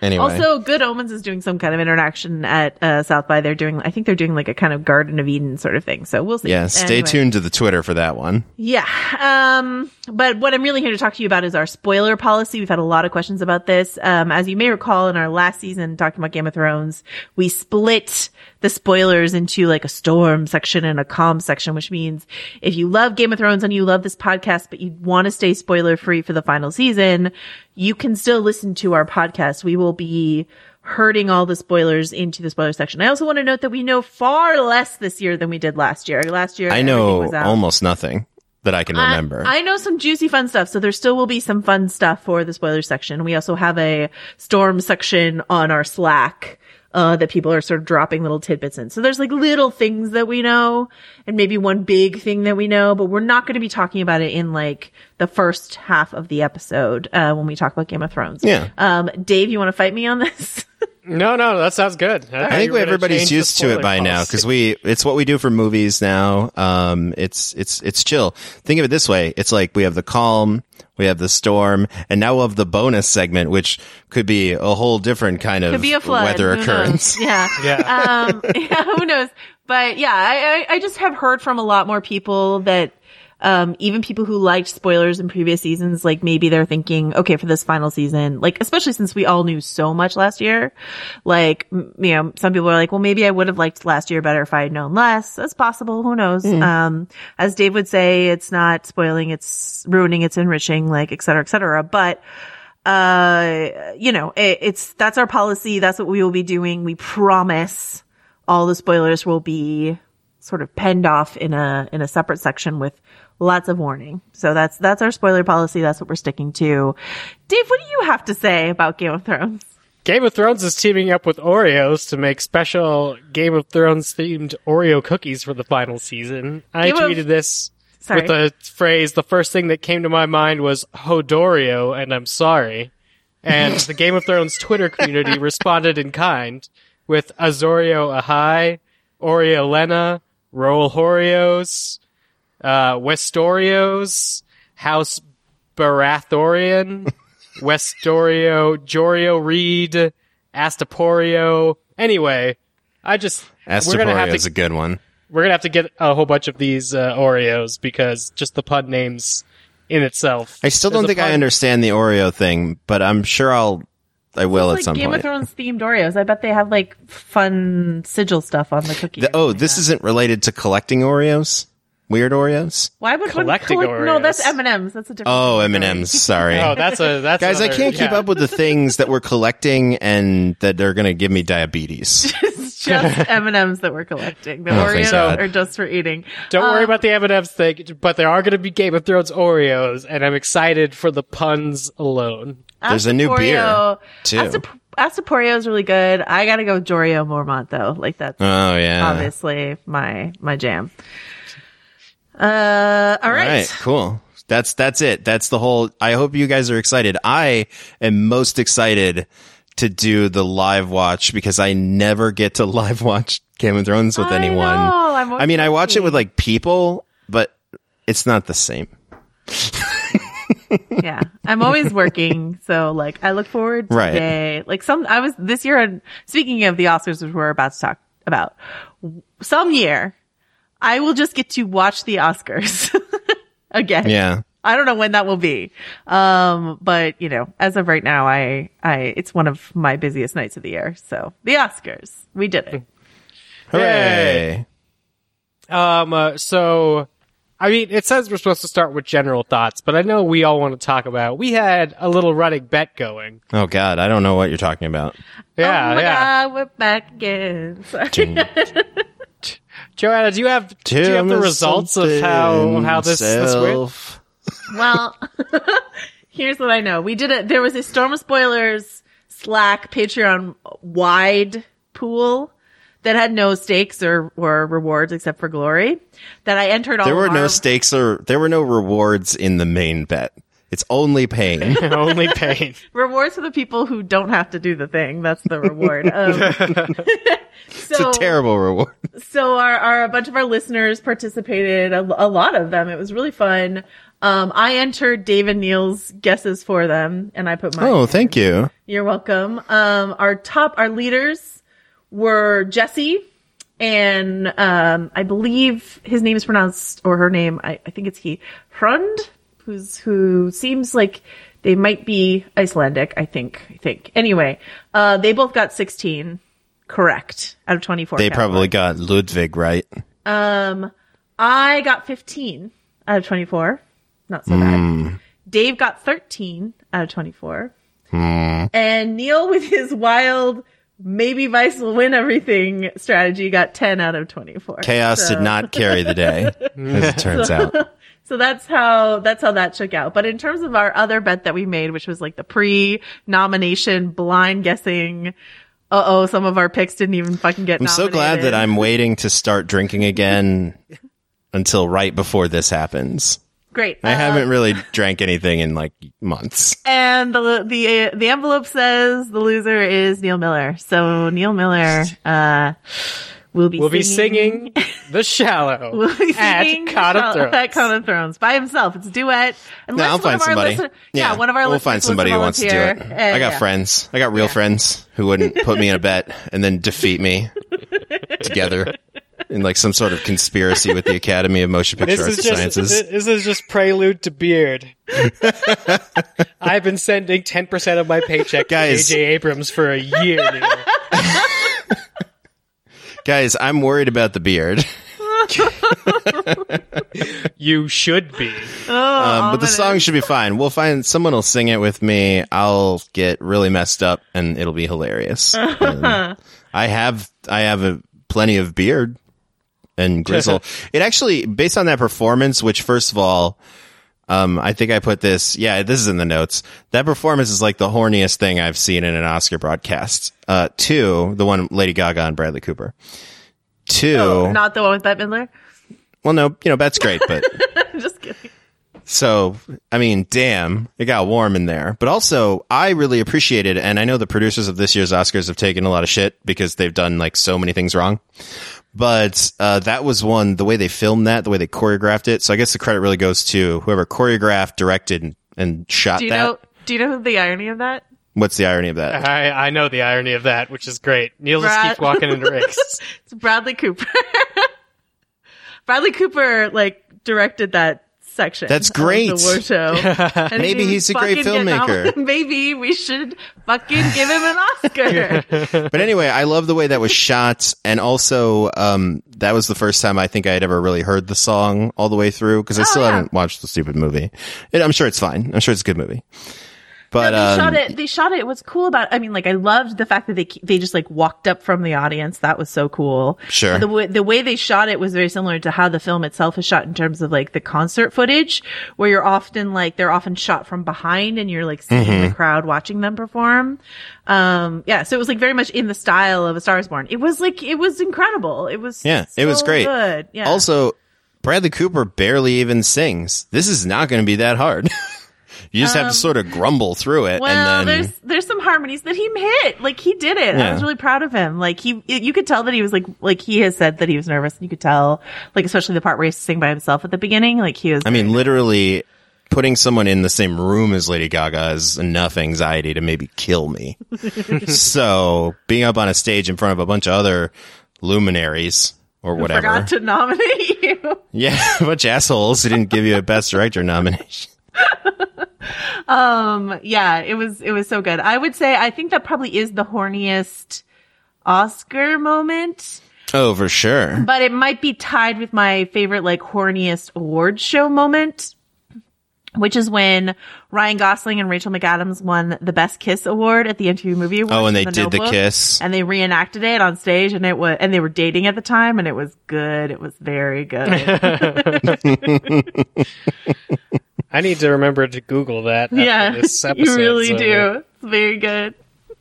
Anyway. Also, Good Omens is doing some kind of interaction at uh, South by. They're doing, I think they're doing like a kind of Garden of Eden sort of thing. So we'll see. Yeah, stay Anyway. tuned to the Twitter for that one. Yeah. Um, but what I'm really here to talk to you about is our spoiler policy. We've had a lot of questions about this. Um, as you may recall, in our last season talking about Game of Thrones, we split the spoilers into like a storm section and a calm section, which means if you love Game of Thrones and you love this podcast, but you want to stay spoiler free for the final season, you can still listen to our podcast. We will be herding all the spoilers into the spoiler section. I also want to note that we know far less this year than we did last year. Last year, I know everything was out. almost nothing that I can remember. I, I know some juicy fun stuff, so there still will be some fun stuff for the spoiler section. We also have a storm section on our Slack uh that people are sort of dropping little tidbits in. So there's like little things that we know and maybe one big thing that we know, but we're not going to be talking about it in like the first half of the episode uh when we talk about Game of Thrones. Yeah. Um Dave, you want to fight me on this? No, no, that sounds good. I, I think everybody's used to it by now because because we it's what we do for movies now. Um, it's it's it's chill. Think of it this way: it's like we have the calm, we have the storm, and now we'll have the bonus segment, which could be a whole different kind of Could be a flood. weather Who occurrence. knows? Yeah. Yeah. Um, yeah, who knows? But yeah, I, I, I just have heard from a lot more people that, um, even people who liked spoilers in previous seasons, like maybe they're thinking, okay, for this final season, like, especially since we all knew so much last year, like, m- you know, some people are like, well, maybe I would have liked last year better if I had known less. That's possible. Who knows? Mm. Um, as Dave would say, it's not spoiling, it's ruining, it's enriching, like, et cetera, et cetera. But, uh, you know, it, it's, that's our policy. That's what we will be doing. We promise all the spoilers will be sort of penned off in a, in a separate section with lots of warning. So that's, that's our spoiler policy. That's what we're sticking to. Dave, what do you have to say about Game of Thrones? Game of Thrones is teaming up with Oreos to make special Game of Thrones themed Oreo cookies for the final season. I Game of- tweeted this Sorry. with the phrase, the first thing that came to my mind was Hodorio, and I'm sorry. And the Game of Thrones Twitter community responded in kind with Azorio Ahai, Oreo Lena, Roll Horios, uh, Westorios, House Barathorian, Westorio, Jorio Reed, Astaporio. Anyway, I just, we're gonna have Astaporio is to, a good one. we're gonna have to get a whole bunch of these, uh, Oreos because just the pun names in itself. I still There's don't a think I pun- understand the Oreo thing, but I'm sure I'll, I will It's at like some Game point. of Thrones themed Oreos. I bet they have like fun sigil stuff on the cookie. The- oh, this isn't related to collecting Oreos? Weird Oreos? Why would one collecting collect- No, that's Oreos. M and M's. That's a different. Oh, story. M and M's. Sorry. Oh, that's a, that's Guys, I another- can't keep yeah. up with the things that we're collecting and that are going to give me diabetes. It's just M and M's that we're collecting. The Oh, thank Oreos God. are just for eating. Don't worry Um, about the M and M's thing, but there are going to be Game of Thrones Oreos, and I'm excited for the puns alone. There's a new beer, Astaporio- too. Astap- Astaporio is really good. I gotta go with Jorio Mormont though. Like that's Oh, yeah. obviously my my jam. Uh, all All right. right, cool. That's that's it. That's the whole. I hope you guys are excited. I am most excited to do the live watch because I never get to live watch Game of Thrones with I anyone. know, I'm I mean, I watch it waiting. with like people, but it's not the same. Yeah, I'm always working, so like I look forward to Right. the day. Like some, I was this year. And speaking of the Oscars, which we're about to talk about, some year I will just get to watch the Oscars again. Yeah. I don't know when that will be. Um, but you know, as of right now, I, I, it's one of my busiest nights of the year. So the Oscars, we did it. Hooray! Um, uh, so, I mean, it says we're supposed to start with general thoughts, but I know we all want to talk about, we had a little running bet going. Oh God, I don't know what you're talking about. Yeah, oh my yeah. God, we're back again. Sorry. Joanna, do you have, do you have the results of how, how this, this went? Self. Well, here's what I know. We did it. There was a Storm of Spoilers Slack Patreon wide pool that had no stakes or, or rewards except for glory that I entered all There were of no our- stakes or there were no rewards in the main bet. It's only pain. Only pain. rewards for the people who don't have to do the thing. That's the reward. Um, It's so, a terrible reward. so our, our, a bunch of our listeners participated, a, a lot of them. It was really fun. Um, I entered Dave and Neil's guesses for them, and I put mine. Oh, thank you. You're welcome. Um, our top, our leaders were Jesse, and um, I believe his name is pronounced, or her name, I, I think it's he, Hrund, who's who seems like they might be Icelandic. I think. I think. Anyway, uh, they both got sixteen correct out of twenty-four. They probably got Ludwig right. Um, I got fifteen out of twenty-four. Not so Mm. bad. Dave got thirteen out of twenty-four. Mm. And Neil, with his wild, maybe Vice will win everything strategy, got ten out of twenty-four. Chaos So- did not carry the day, as it turns out. So that's how, that's how that shook out. But in terms of our other bet that we made, which was like the pre-nomination blind guessing, uh-oh, some of our picks didn't even fucking get I'm nominated. so glad that I'm waiting to start drinking again until right before this happens. Great. I Uh, haven't really drank anything in like months. And the the the envelope says the loser is Neil Miller. So Neil Miller uh will be We'll be singing, singing The Shallow will be at singing Con of Thrones. at Con of Thrones by himself. It's a duet. Unless No, I'll one find of our somebody. listen- yeah, one of our we'll listeners find somebody who wants to do it. volunteer. Uh, I got yeah. friends. I got real friends who wouldn't put me in a bet and then defeat me together in like some sort of conspiracy with the Academy of Motion Picture This Arts is and just Sciences. this is just prelude to Beard. I've been sending ten percent of my paycheck Guys. to J J Abrams for a year now. Guys, I'm worried about the beard. You should be. Oh, Um, but the song should be fine. We'll find someone will sing it with me. I'll get really messed up and it'll be hilarious. Um, I have I have a plenty of beard and grizzle. It actually, based on that performance, which first of all, um, I think I put this. Yeah, this is in the notes. That performance is like the horniest thing I've seen in an Oscar broadcast. Uh, two, the one Lady Gaga and Bradley Cooper. Two, Oh, not the one with Bette Midler. well, no, you know, that's great, but. Just kidding. So, I mean, damn, it got warm in there. But also, I really appreciated, and I know the producers of this year's Oscars have taken a lot of shit because they've done like so many things wrong. But uh, that was one, the way they filmed that, the way they choreographed it. So I guess the credit really goes to whoever choreographed, directed, and, and shot Do you that. know? Do you know the irony of that? What's the irony of that? I, I know the irony of that, which is great. Neil just Brad- keeps walking into rigs. It's Bradley Cooper. Bradley Cooper like directed that section. That's of great. The war show. And Maybe he he's a great fucking get filmmaker. nom- Maybe we should fucking give him an Oscar. But anyway, I love the way that was shot, and also um, that was the first time I think I had ever really heard the song all the way through because I Oh, still yeah. haven't watched the stupid movie. It, I'm sure it's fine. I'm sure it's a good movie. But No, they um, shot it. They shot it. What's cool about? I mean, like I loved the fact that they they just like walked up from the audience. That was so cool. Sure. The way the way they shot it was very similar to how the film itself is shot in terms of like the concert footage, where you're often like they're often shot from behind and you're like seeing Mm-hmm. the crowd watching them perform. Um, yeah. So it was like very much in the style of A Star Is Born. It was like it was incredible. It was yeah, it was so great. Good. Yeah. Also, Bradley Cooper barely even sings. This is not going to be that hard. You just have to sort of grumble through it, Well, and then there's there's some harmonies that he hit. Like he did it. I Yeah. was really proud of him. Like he, you could tell that he was like, like he has said that he was nervous. And you could tell, like especially the part where he has to sing by himself at the beginning. Like he was. I mean, literally putting someone in the same room as Lady Gaga is enough anxiety to maybe kill me. So being up on a stage in front of a bunch of other luminaries or whatever, forgot to nominate you. yeah, a bunch of assholes who didn't give you a Best Director nomination. Um, yeah, it was it was so good. I would say I think that probably is the horniest Oscar moment. Oh, for sure. But it might be tied with my favorite, like, horniest awards show moment, which is when Ryan Gosling and Rachel McAdams won the Best Kiss Award at the M T V Movie Awards. Oh, and they in did the Notebook. kiss. And they reenacted it on stage, and it was, and they were dating at the time, and it was good. It was very good. I need to remember to Google that. After yeah, this you episode, really so- do. It's very good.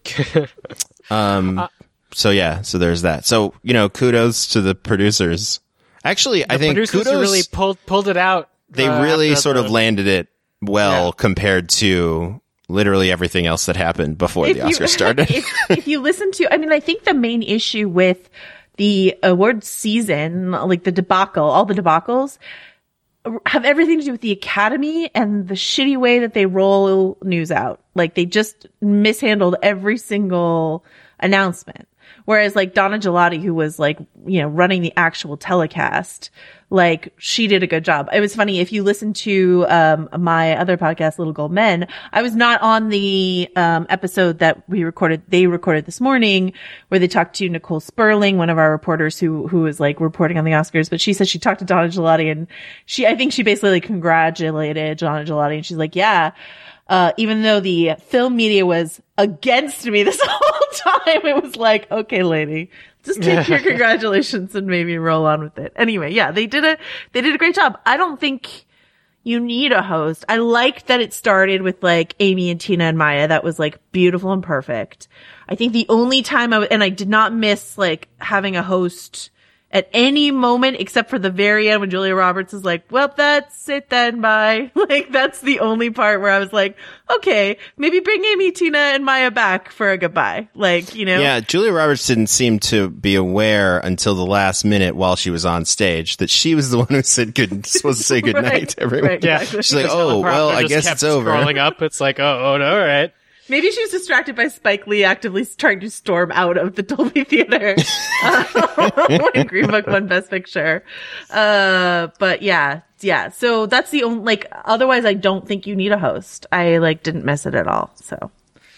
Um, so yeah, so there's that. So, you know, kudos to the producers. Actually, I think Producers kudos, who really pulled pulled it out. they uh, really after sort the- of landed it well Yeah. compared to literally everything else that happened before the Oscars started. if, if you listen to, I mean, I think the main issue with the awards season, like the debacle, all the debacles, have everything to do with the Academy and the shitty way that they roll news out. Like they just mishandled every single announcement. Whereas like Donna Gelati, who was like, you know, running the actual telecast, like she did a good job. It was funny. If you listen to, um, my other podcast, Little Gold Men, I was not on the, um, episode that we recorded, they recorded this morning where they talked to Nicole Sperling, one of our reporters who, who was like reporting on the Oscars, but she said she talked to Donna Gelati and she, I think she basically like congratulated Donna Gelati and she's like, yeah. Uh, even though the film media was against me this whole time, it was like, okay, lady, just take your congratulations and maybe roll on with it. Anyway, yeah, they did a, they did a great job. I don't think you need a host. I liked that it started with like Amy and Tina and Maya. That was like beautiful and perfect. I think the only time I w- and I did not miss like having a host at any moment except for the very end when Julia Roberts is like, well, that's it then, bye. Like, that's the only part where I was like, okay, maybe bring Amy, Tina, and Maya back for a goodbye. Like, you know? Yeah, Julia Roberts didn't seem to be aware until the last minute while she was on stage that she was the one who said good, supposed to say good Right, night to everyone. right, Yeah. exactly. She's like, oh, well, I guess it's over. Scrolling up, it's like, oh, oh no, all right. Maybe she was distracted by Spike Lee actively trying to storm out of the Dolby Theater uh, when Green Book won Best Picture. Uh, but yeah, yeah. So that's the only, like, otherwise I don't think you need a host. I, like, didn't miss it at all, so.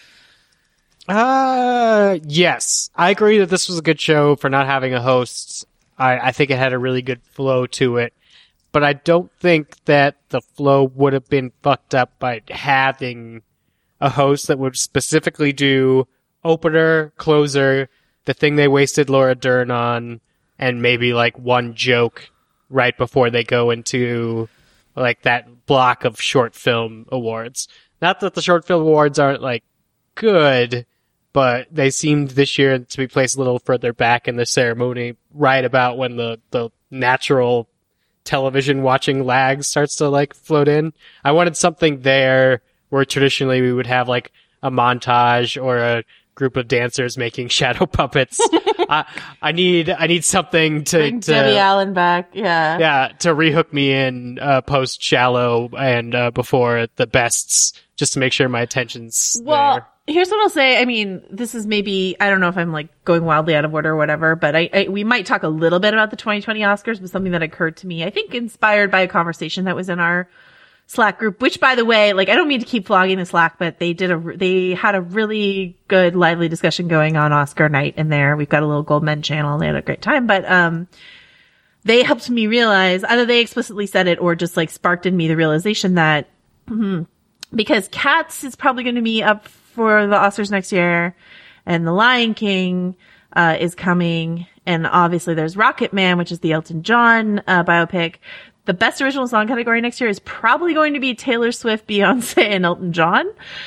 Uh, yes. I agree that this was a good show for not having a host. I, I think it had a really good flow to it. But I don't think that the flow would have been fucked up by having a host that would specifically do opener, closer, the thing they wasted Laura Dern on, and maybe like one joke right before they go into like that block of short film awards. Not that the short film awards aren't like good, but they seemed this year to be placed a little further back in the ceremony, right about when the, the natural television watching lag starts to like float in. I wanted something there where traditionally we would have like a montage or a group of dancers making shadow puppets. I, I need, I need something to, Bring to Debbie Allen back, yeah. yeah, to rehook me in, uh, post Shallow and, uh, before the bests, just to make sure my attention's Well, there. here's what I'll say. I mean, this is maybe, I don't know if I'm like going wildly out of order or whatever, but I, I we might talk a little bit about the twenty twenty Oscars, but something that occurred to me, I think inspired by a conversation that was in our Slack group, which by the way, like I don't mean to keep flogging the Slack, but they did a, they had a really good lively discussion going on Oscar night in there. We've got a little Gold Men channel and they had a great time, but, um, they helped me realize either they explicitly said it or just like sparked in me the realization that, mm-hmm, because Cats is probably going to be up for the Oscars next year and The Lion King, uh, is coming. And obviously there's Rocket Man, which is the Elton John, uh, biopic. The best original song category next year is probably going to be Taylor Swift, Beyonce, and Elton John.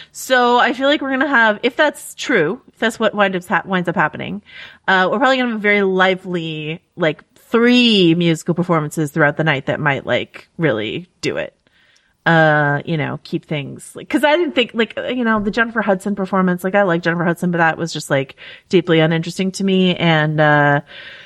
So I feel like we're going to have, if that's true, if that's what winds up, ha- winds up happening, uh, we're probably going to have a very lively, like, three musical performances throughout the night that might, like, really do it. Uh, you know, keep things, like, cause I didn't think, like, you know, the Jennifer Hudson performance, like, I like Jennifer Hudson, but that was just, like, deeply uninteresting to me. And, uh,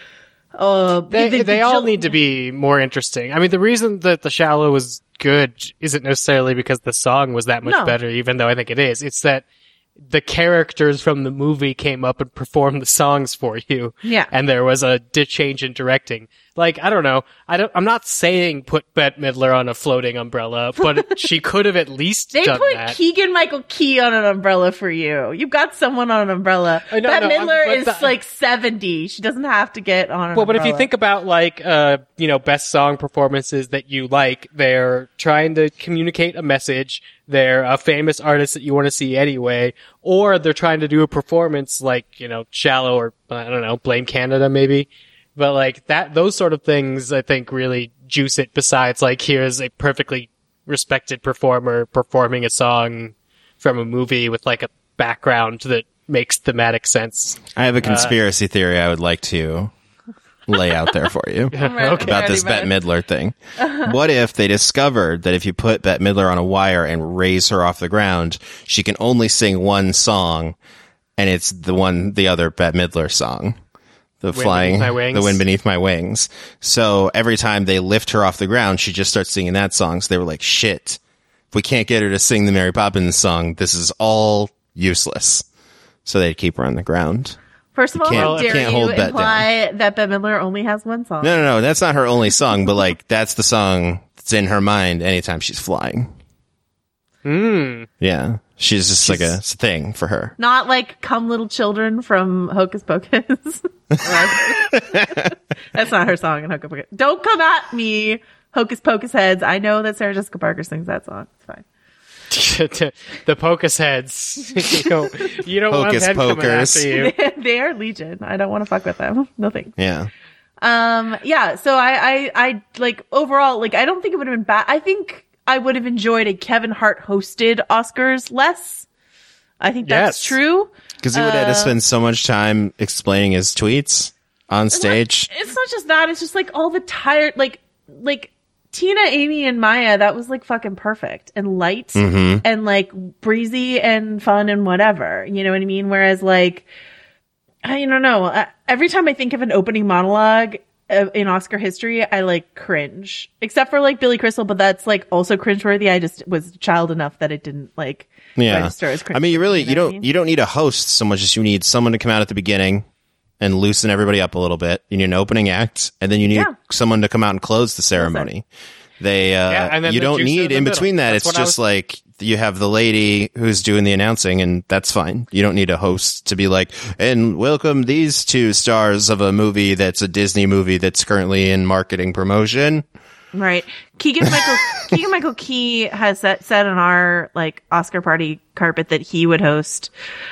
Uh, They, the, they the all Jill- need to be more interesting. I mean, the reason that The Shallow was good isn't necessarily because the song was that much No. better, even though I think it is. It's that the characters from the movie came up and performed the songs for you. Yeah. And there was a di- change in directing. Like, I don't know. I don't, I'm not saying put Bette Midler on a floating umbrella, but she could have at least They done put that. Keegan Michael Key on an umbrella for you. You've got someone on an umbrella. I know, Bette no, I'm- Midler but is the- like seventy. She doesn't have to get on an Well, but umbrella. if you think about like, uh, you know, best song performances that you like, they're trying to communicate a message. They're a famous artist that you want to see anyway, or they're trying to do a performance like, you know, Shallow or, I don't know, Blame Canada maybe. But like that, those sort of things I think really juice it besides like here's a perfectly respected performer performing a song from a movie with like a background that makes thematic sense. I have a conspiracy theory I would like to lay out there for you Right, about this ready, Bette Midler thing. What if they discovered that if you put Bette Midler on a wire and raise her off the ground, she can only sing one song, and it's the one, the other Bette Midler song? the Wind flying, Beneath My Wings. the wind beneath my wings. So every time they lift her off the ground, she just starts singing that song. So they were like, shit, if we can't get her to sing the Mary Poppins song, this is all useless. So they'd keep her on the ground. First of all, can't- how dare can't you hold that imply that Bette Midler only has one song? No, no, no, that's not her only song, but like, that's the song that's in her mind anytime she's flying. Hmm. Yeah. She's just like a, it's a thing for her. Not like Come Little Children from Hocus Pocus. That's not her song in Hocus Pocus. Don't come at me, Hocus Pocus heads. I know that Sarah Jessica Parker sings that song. It's fine. The Pocus heads. you don't, you don't want Hocus them coming Pokers. after you. they, they are legion. I don't want to fuck with them. Nothing. Yeah. Um, yeah, so I, I, I, like, overall, like, I don't think it would have been bad. I think I would have enjoyed a Kevin Hart hosted Oscars less. I think that's Yes. true. Because he would have had to spend so much time explaining his tweets on stage. It's not just that, it's just like all the tired, like, like, Tina, Amy, and Maya, that was like fucking perfect and light Mm-hmm. and like breezy and fun and whatever. You know what I mean? Whereas like, I don't know. Uh, every time I think of an opening monologue uh, in Oscar history, I like cringe. Except for like Billy Crystal, but that's like also cringeworthy. I just was a child enough that it didn't like Yeah. register as cringe. I mean, you really, know you what I don't, mean? you don't need a host so much as you need someone to come out at the beginning and loosen everybody up a little bit. You need an opening act, and then you need Yeah. someone to come out and close the ceremony. They, uh, Yeah, and then you the don't juicer need in the in middle. between that. That's It's what I just was- like you have the lady who's doing the announcing, and that's fine. You don't need a host to be like, and welcome these two stars of a movie that's a Disney movie that's currently in marketing promotion. Right. Keegan Michael Keegan Michael Key has set, said on our like Oscar party carpet that he would host.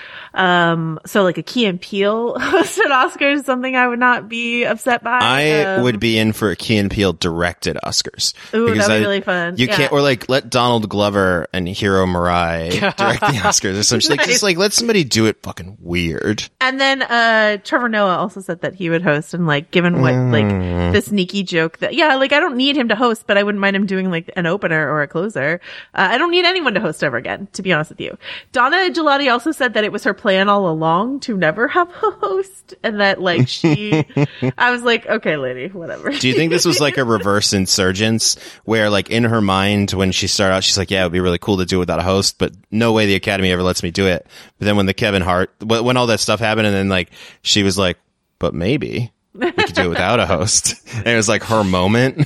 Um, so like a Key and Peele hosted Oscars is something I would not be upset by. I Um, would be in for a Key and Peele directed Oscars. Ooh, that'd be I- really fun. You Yeah. can't, or like let Donald Glover and Hiro Murai direct the Oscars or something. Like, Nice. just like let somebody do it fucking weird. And then uh Trevor Noah also said that he would host, and like given what Mm. like the sneaky joke that yeah, like I don't need him to host, but I wouldn't mind him doing like an opener or a closer. Uh, I don't need anyone to host ever again, to be honest with you. Donna Gelati also said that it was her plan all along to never have a host, and that like she I was like, okay, lady, whatever. Do you think this was like a reverse insurgence where like in her mind when she started out, she's like, yeah, it would be really cool to do it without a host, but no way the Academy ever lets me do it. But then when the Kevin Hart, when when all that stuff happened, and then like she was like, but maybe we could do it without a host. And it was like her moment.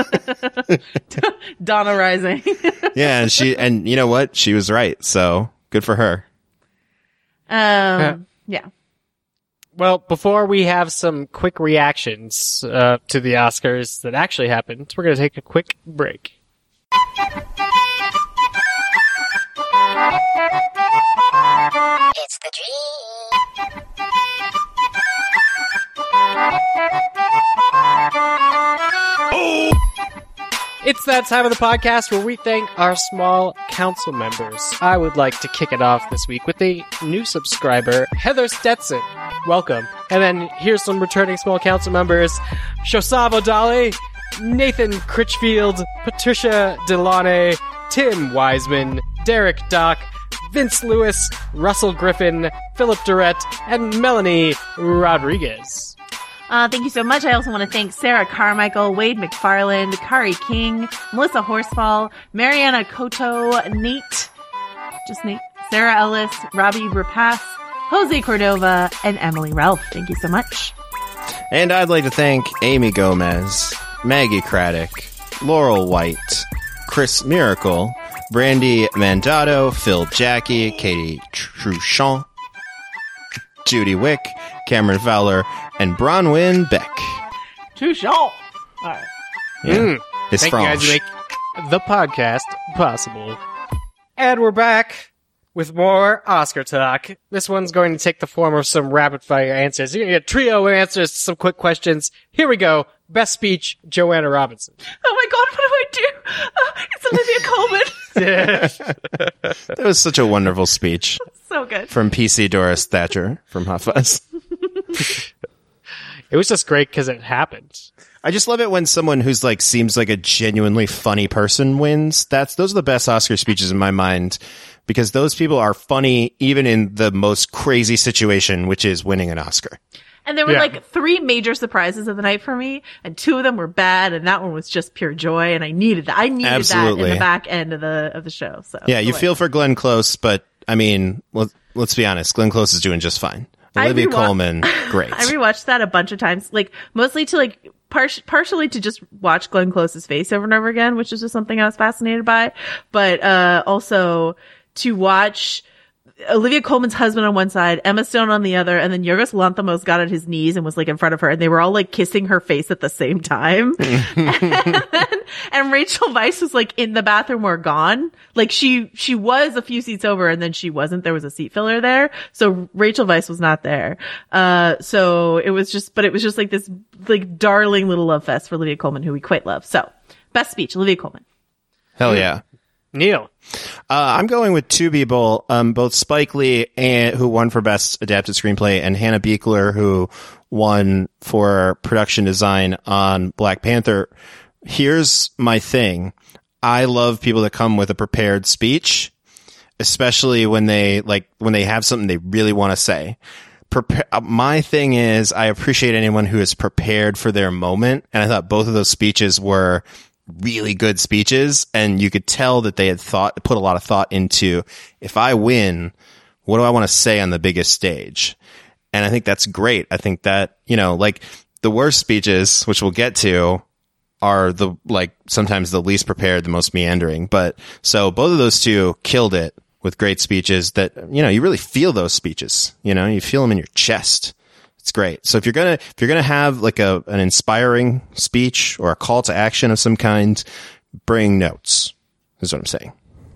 Donna Rising. Yeah, and she, and you know what? She was right. So good for her. um yeah. Well, before we have some quick reactions uh, to the Oscars that actually happened, we're going to take a quick break. It's the dream. It's that time of the podcast where we thank our small council members. I would like to kick it off this week with a new subscriber, Heather Stetson. Welcome. And then here's some returning small council members, Shosavo Dali, Nathan Critchfield, Patricia Delane, Tim Wiseman, Derek Dock, Vince Lewis, Russell Griffin, Philip Durrett, and Melanie Rodriguez. Uh, thank you so much. I also want to thank Sarah Carmichael, Wade McFarland, Kari King, Melissa Horsfall, Mariana Koto, Nate, just Nate, Sarah Ellis, Robbie Rapace, Jose Cordova, and Emily Ralph. Thank you so much. And I'd like to thank Amy Gomez, Maggie Craddock, Laurel White, Chris Miracle, Brandy Mandato, Phil Jackie, Katie Truchon, Judy Wick, Cameron Fowler, and Bronwyn Beck. Touchant. All right. Yeah. Mm. It's Thank you guys French. who make the podcast possible. And we're back with more Oscar talk. This one's going to take the form of some rapid fire answers. You're going to get trio answers to some quick questions. Here we go. Best speech, Joanna Robinson. Oh my God, what do I do? Uh, it's Olivia Colman. That was such a wonderful speech So good. from P C Doris Thatcher from Hot Fuzz. It was just great because it happened. I just love it when someone who's like seems like a genuinely funny person wins. That's those are the best Oscar speeches in my mind because those people are funny even in the most crazy situation, which is winning an Oscar. And there were Yeah. like three major surprises of the night for me, and two of them were bad, and that one was just pure joy, and I needed that. I needed Absolutely. that in the back end of the of the show. So Yeah, you boy. feel for Glenn Close, but I mean, let, let's be honest. Glenn Close is doing just fine. I Olivia rewa- Colman, great. I rewatched that a bunch of times, like mostly to like par- partially to just watch Glenn Close's face over and over again, which is just something I was fascinated by, but uh also to watch Olivia Colman's husband on one side, Emma Stone on the other, and then Yorgos Lanthimos got on his knees and was like in front of her, and they were all like kissing her face at the same time. and, then, and Rachel Weisz was like in the bathroom or gone. Like she, she was a few seats over and then she wasn't. There was a seat filler there. So Rachel Weisz was not there. Uh, so it was just, but it was just like this like darling little love fest for Olivia Colman, who we quite love. So best speech, Olivia Colman. Hell yeah. Neil. Uh, I'm going with two people, um, both Spike Lee, and, who won for Best Adapted Screenplay, and Hannah Beachler, who won for production design on Black Panther. Here's my thing. I love people that come with a prepared speech, especially when they, like, when they have something they really want to say. Prepare, my thing is, I appreciate anyone who is prepared for their moment, and I thought both of those speeches were really good speeches, and you could tell that they had thought, put a lot of thought into, if I win, what do I want to say on the biggest stage? And I think that's great. I think that, you know, like the worst speeches, which we'll get to, are the, like, sometimes the least prepared, the most meandering. But so both of those two killed it with great speeches that, you know, you really feel those speeches, you know, you feel them in your chest. It's great. So if you're gonna if you're gonna have like a an inspiring speech or a call to action of some kind, bring notes. Is what I'm saying.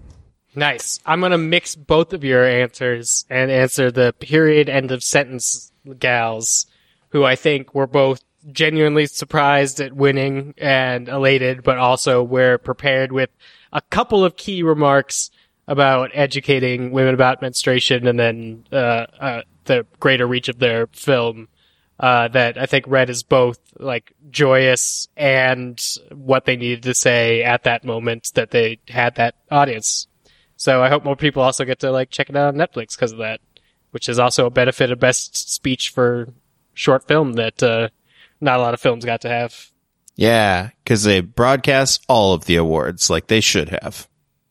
Nice. I'm going to mix both of your answers and answer the period end of sentence gals, who I think were both genuinely surprised at winning and elated, but also were prepared with a couple of key remarks about educating women about menstruation and then uh, uh, the greater reach of their film uh, that I think read as both like joyous and what they needed to say at that moment that they had that audience. So I hope more people also get to like check it out on Netflix because of that, which is also a benefit of best speech for short film that uh, not a lot of films got to have. Yeah, because they broadcast all of the awards like they should have.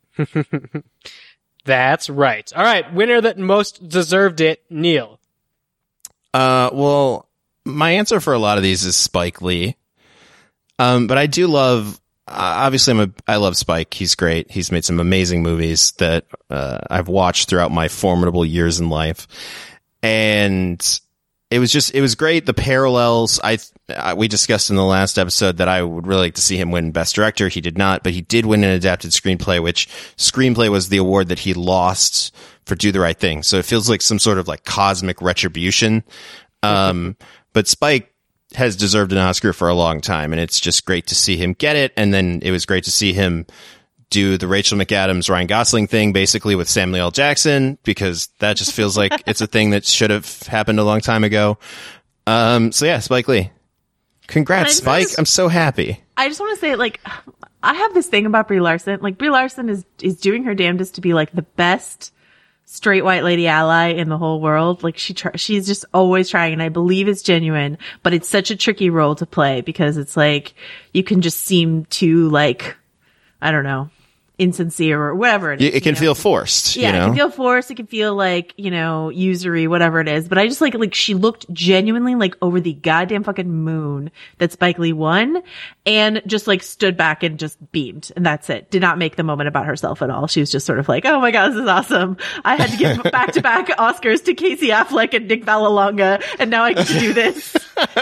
That's right. All right, winner that most deserved it, Neil. Uh, well, my answer for a lot of these is Spike Lee. Um, but I do love, uh, obviously I'm a, I love Spike. He's great. He's made some amazing movies that, uh, I've watched throughout my formidable years in life. And it was just, it was great. The parallels, I, I, we discussed in the last episode that I would really like to see him win Best Director. He did not, but he did win an adapted screenplay, which screenplay was the award that he lost for Do the Right Thing. So it feels like some sort of like cosmic retribution. Um, but Spike has deserved an Oscar for a long time, and it's just great to see him get it. And then it was great to see him do the Rachel McAdams, Ryan Gosling thing, basically with Samuel L. Jackson, because that just feels like it's a thing that should have happened a long time ago. Um, so yeah, Spike Lee. Congrats, just- Spike. I'm so happy. I just want to say, like, I have this thing about Brie Larson. Like, Brie Larson is, is doing her damnedest to be, like, the best straight white lady ally in the whole world. Like, she, tr- she's just always trying, and I believe it's genuine, but it's such a tricky role to play because it's like, you can just seem too, like, I don't know, insincere or whatever it is. It can you know? feel forced, Yeah, you know? it can feel forced. It can feel like, you know, usury, whatever it is. But I just like, like she looked genuinely like over the goddamn fucking moon that Spike Lee won and just like stood back and just beamed. And that's it. Did not make the moment about herself at all. She was just sort of like, oh my God, this is awesome. I had to give back to back Oscars to Casey Affleck and Nick Vallelonga. And now I get to do this.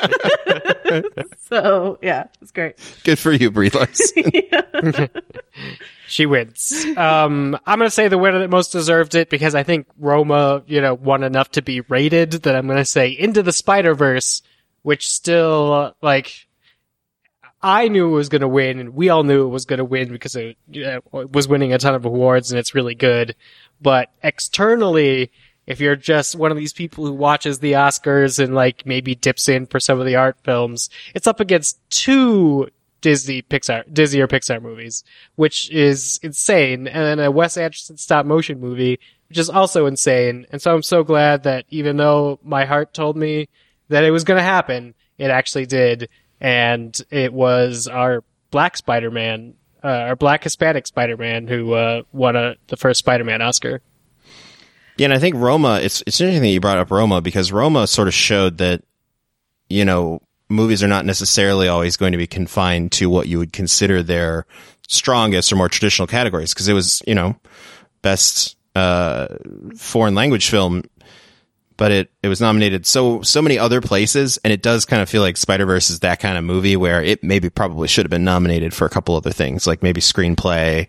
So yeah, it's great. Good for you, Brie Larson. She wins. Um, I'm going to say the winner that most deserved it because I think Roma, you know, won enough to be rated that I'm going to say Into the Spider-Verse, which still, uh, like, I knew it was going to win and we all knew it was going to win because it, you know, it was winning a ton of awards and it's really good. But externally, if you're just one of these people who watches the Oscars and like maybe dips in for some of the art films, it's up against two Disney Pixar, Disney or Pixar movies, which is insane. And then a Wes Anderson stop motion movie, which is also insane. And so I'm so glad that even though my heart told me that it was going to happen, it actually did. And it was our black Spider-Man, uh, our black Hispanic Spider-Man who uh, won a, the first Spider-Man Oscar. Yeah, and I think Roma, it's, it's interesting that you brought up Roma, because Roma sort of showed that, you know, movies are not necessarily always going to be confined to what you would consider their strongest or more traditional categories. Because it was, you know, best uh, foreign language film, but it, it was nominated so so many other places, and it does kind of feel like Spider-Verse is that kind of movie where it maybe probably should have been nominated for a couple other things, like maybe screenplay,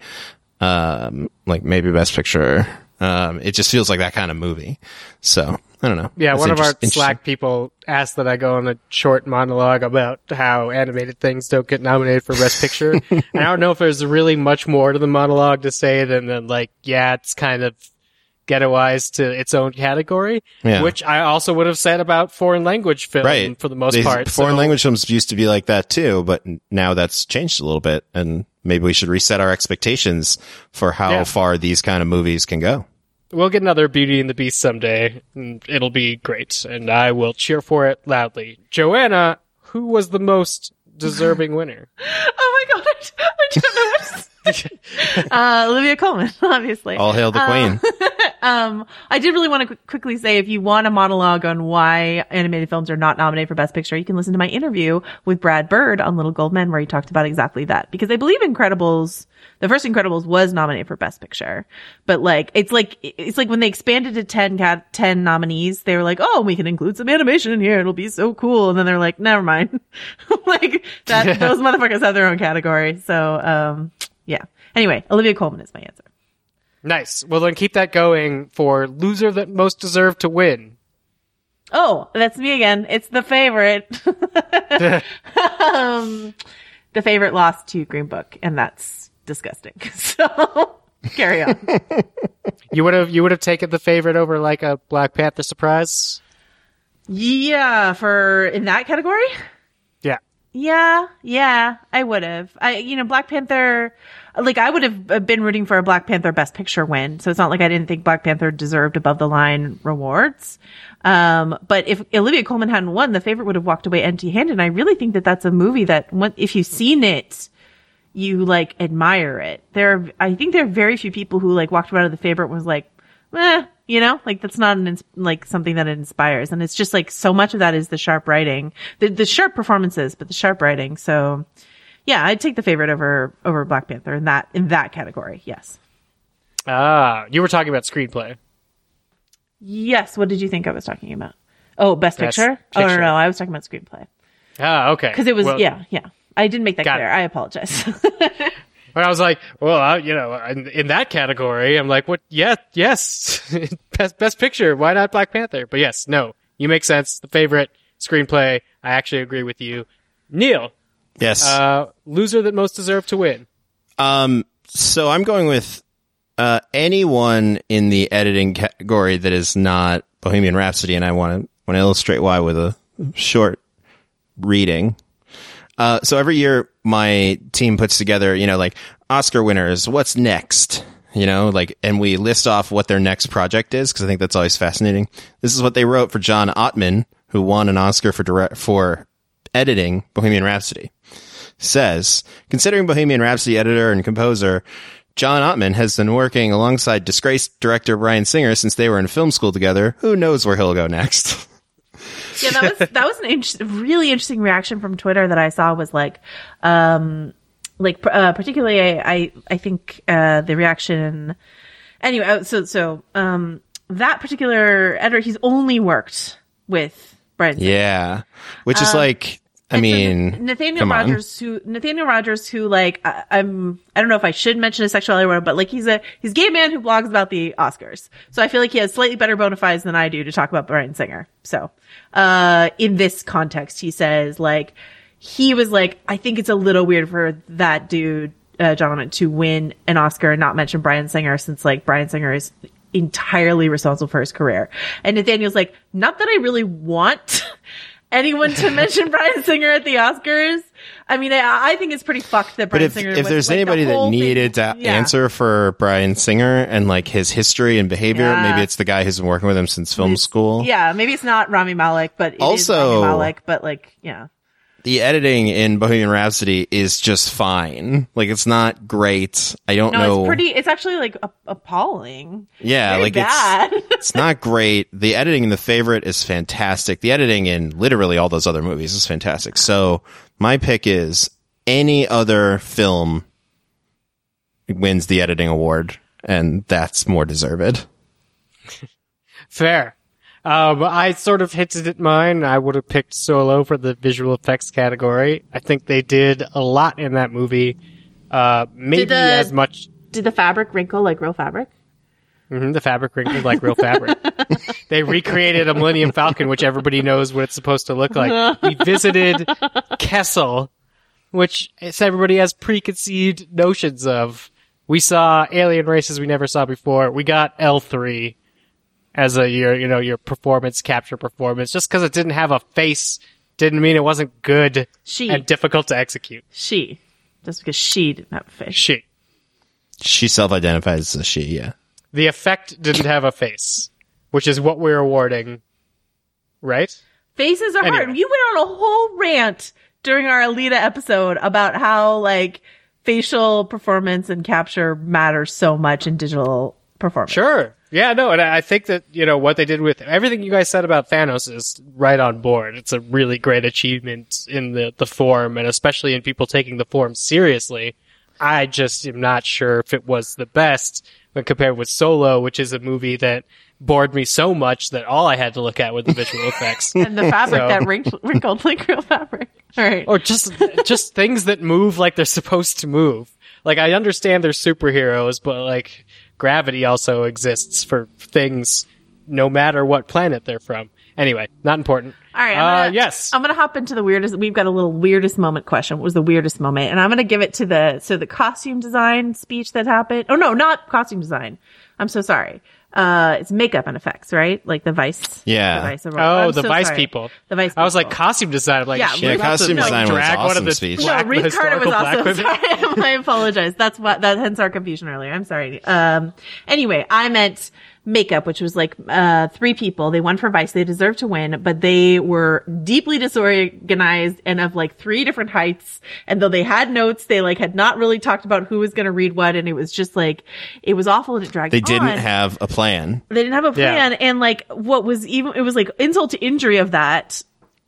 um, like maybe Best Picture. Um, it just feels like that kind of movie. So, I don't know. Yeah, It's one of our interest- Slack people asked that I go on a short monologue about how animated things don't get nominated for Best Picture. And I don't know if there's really much more to the monologue to say than, than like, yeah, it's kind of ghettoized to its own category, Yeah. which I also would have said about foreign language film Right. for the most These part. Foreign So- language films used to be like that too, but now that's changed a little bit, and maybe we should reset our expectations for how Yeah. far these kind of movies can go. We'll get another Beauty and the Beast someday, and it'll be great, and I will cheer for it loudly. Joanna, who was the most deserving winner? Oh my god, I, I don't know what to say. uh, Olivia Colman, obviously. All hail the Uh, queen. Um, I did really want to qu- quickly say, if you want a monologue on why animated films are not nominated for Best Picture, you can listen to my interview with Brad Bird on Little Gold Men, where he talked about exactly that. Because I believe Incredibles, the first Incredibles was nominated for Best Picture, but like, it's like, it's like when they expanded to ten cat, ten nominees, they were like, oh, we can include some animation in here. It'll be so cool. And then they're like, never mind. Like that, those motherfuckers have their own category. So, um, yeah. Anyway, Olivia Colman is my answer. Nice. Well, then keep that going for loser that most deserved to win. Oh, that's me again. It's the favorite. um, the favorite lost to Green Book, and that's disgusting. So carry on. You would have you would have taken the favorite over like a Black Panther surprise? Yeah, for in that category? Yeah. Yeah, yeah, I would have. I, you know, Black Panther, like I would have been rooting for a Black Panther Best Picture win. So it's not like I didn't think Black Panther deserved above the line rewards. Um, but if Olivia Colman hadn't won, the favorite would have walked away empty handed. And I really think that that's a movie that when, if you've seen it, you like admire it. There are, I think there are very few people who like walked out of the favorite and was like, eh, you know, like that's not an, ins- like something that inspires. And it's just like so much of that is the sharp writing, the, the sharp performances, but the sharp writing. So yeah, I'd take the favorite over, over Black Panther in that, in that category. Yes. Ah, you were talking about screenplay. Yes. What did you think I was talking about? Oh, Best, Best Picture? Oh, no, Picture. no, I was talking about screenplay. Ah, okay. Cause it was, Well, yeah, yeah. I didn't make that Got clear. it. I apologize. But I was like, well, I, you know, in, in that category, I'm like, what? Yeah, yes, best best picture. Why not Black Panther? But yes, no, you make sense. The favorite screenplay. I actually agree with you, Neil. Yes. Uh, loser that most deserved to win. Um, so I'm going with uh, anyone in the editing category that is not Bohemian Rhapsody, and I want to want to illustrate why with a short reading. Uh, so every year my team puts together, you know, like Oscar winners, what's next? You know, like, and we list off what their next project is, because I think that's always fascinating. This is what they wrote for John Ottman, who won an Oscar for direct, for editing Bohemian Rhapsody. Says, considering Bohemian Rhapsody editor and composer John Ottman has been working alongside disgraced director Bryan Singer since they were in film school together, who knows where he'll go next? Yeah, that was that was an inter- really interesting reaction from Twitter that I saw. Was like, um, like uh, particularly I I, I think uh, the reaction. Anyway, uh, so so um, that particular editor, he's only worked with Bryan Singer. Yeah. Which is Um, like, I And so mean, Nath- Nathaniel come on. Rogers, who Nathaniel Rogers, who like I, I'm, I don't know if I should mention his sexuality or whatever, but like he's a he's a gay man who blogs about the Oscars. So I feel like he has slightly better bona fides than I do to talk about Bryan Singer. So, uh, in this context, he says like he was like, I think it's a little weird for that dude, uh, John Ottman, to win an Oscar and not mention Bryan Singer, since like Bryan Singer is entirely responsible for his career. And Nathaniel's like, not that I really want anyone to mention Bryan Singer at the Oscars. I mean, I, I think it's pretty fucked that But Bryan if Singer. if was, there's like, the anybody that whole needed thing- to yeah. answer for Bryan Singer and like his history and behavior, Yeah. maybe it's the guy who's been working with him since film school. Yeah, maybe it's not Rami Malek, but it Also- is Rami Malek. But like, yeah, The editing in Bohemian Rhapsody is just fine. Like it's not great. I don't no, know. it's pretty. It's actually like a- appalling. Yeah, Very like bad. it's it's not great. The editing in The Favorite is fantastic. The editing in literally all those other movies is fantastic. So my pick is any other film wins the editing award, and that's more deserved. Fair. Um, I sort of hinted at mine. I would have picked Solo for the visual effects category. I think they did a lot in that movie. Uh, maybe the- as much. Did the fabric wrinkle like real fabric? Mhm, the fabric wrinkled like real fabric. They recreated a Millennium Falcon, which everybody knows what it's supposed to look like. We visited Kessel, which is- everybody has preconceived notions of. We saw alien races we never saw before. We got L three as a your you know your performance capture performance. Just because it didn't have a face didn't mean it wasn't good She. and difficult to execute. She. Just because she didn't have a face. She. She self-identifies as a she, yeah. The effect didn't have a face, which is what we're awarding, right? Faces are hard. Anyway. You went on a whole rant during our Alita episode about how like facial performance and capture matters so much in digital performance. Sure. Yeah, no, and I I think that, you know, what they did with everything you guys said about Thanos is right on board. It's a really great achievement in the, the form, and especially in people taking the form seriously. I just am not sure if it was the best when compared with Solo, which is a movie that bored me so much that all I had to look at were the visual effects. And the fabric So- that wrinkled, wrinkled like real fabric. All right. Or just just things that move like they're supposed to move. Like, I understand they're superheroes, but like gravity also exists for things no matter what planet they're from. Anyway, not important. All right. I'm Uh, gonna, yes. I'm going to hop into the weirdest. We've got a little weirdest moment question. What was the weirdest moment? And I'm going to give it to the, so the costume design speech that happened. Oh, no, not costume design. I'm so sorry. Uh, it's makeup and effects, right? Like the Vice. Yeah. The Vice of- Oh, I'm the so Vice sorry. people. The Vice I was like, people. costume design. Like, Yeah, shit, Yeah, we have to, costume like, design was drag one awesome of the speech. No, black Reese Carter was historical also black women. sorry. I apologize. That's what that hence our confusion earlier. I'm sorry. Um. Anyway, I meant makeup, which was like uh three people. They won for Vice. They deserved to win, but they were deeply disorganized and of like three different heights. And though they had notes, they like had not really talked about who was going to read what, and it was just like it was awful and it dragged. They didn't on. have a plan. They didn't have a Yeah. plan. And like what was even, it was like insult to injury of that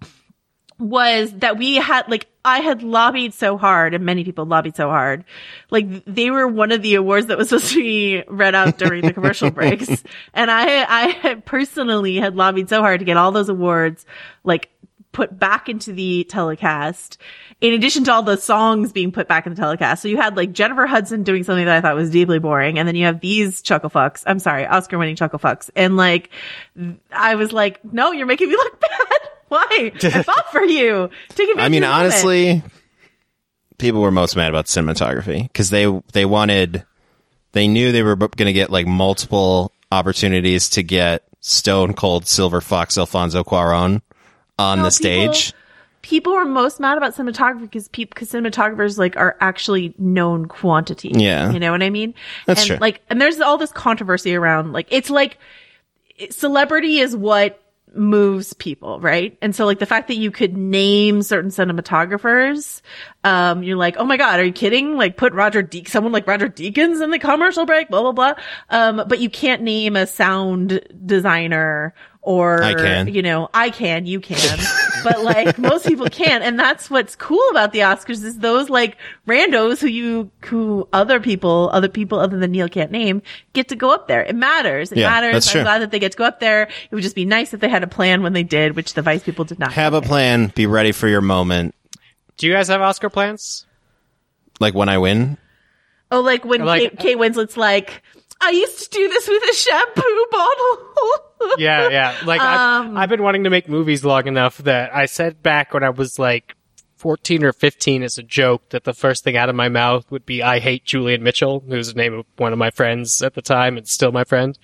was that we had like, I had lobbied so hard and many people lobbied so hard. Like they were one of the awards that was supposed to be read out during the commercial breaks. And I, I had personally had lobbied so hard to get all those awards like put back into the telecast, in addition to all the songs being put back in the telecast. So you had like Jennifer Hudson doing something that I thought was deeply boring. And then you have these chuckle fucks. I'm sorry, Oscar winning chuckle fucks. And like, I was like, no, you're making me look bad. Why? I fought for you. Take advantage I mean, of the moment. honestly, people were most mad about cinematography because they they wanted, they knew they were going to get like multiple opportunities to get Stone Cold Silver Fox Alfonso Cuarón on No, the stage. People, people were most mad about cinematography because people, because cinematographers like are actually known quantity. Yeah. You know what I mean? That's and true. like, and there's all this controversy around, like, it's like celebrity is what moves people, right? And so like the fact that you could name certain cinematographers, um, you're like, oh my God, are you kidding? Like put Roger De- someone like Roger Deakins in the commercial break, blah, blah, blah. Um, but you can't name a sound designer or, I can. you know, I can, you can, but like most people can't. And that's what's cool about the Oscars is those like randos who you, who other people, other people other than Neil can't name get to go up there. It matters. It Yeah, matters. that's I'm true. glad that they get to go up there. It would just be nice if they had a plan when they did, which the Vice people did not. Have a plan. Be ready for your moment. Do you guys have Oscar plans? Like when I win. Oh, like when Like- Kate, Kate Winslet's like, I used to do this with a shampoo bottle. Yeah, yeah. Like, Um, I've, I've been wanting to make movies long enough that I said back when I was like fourteen or fifteen as a joke that the first thing out of my mouth would be, I hate Julian Mitchell, who's the name of one of my friends at the time and still my friend.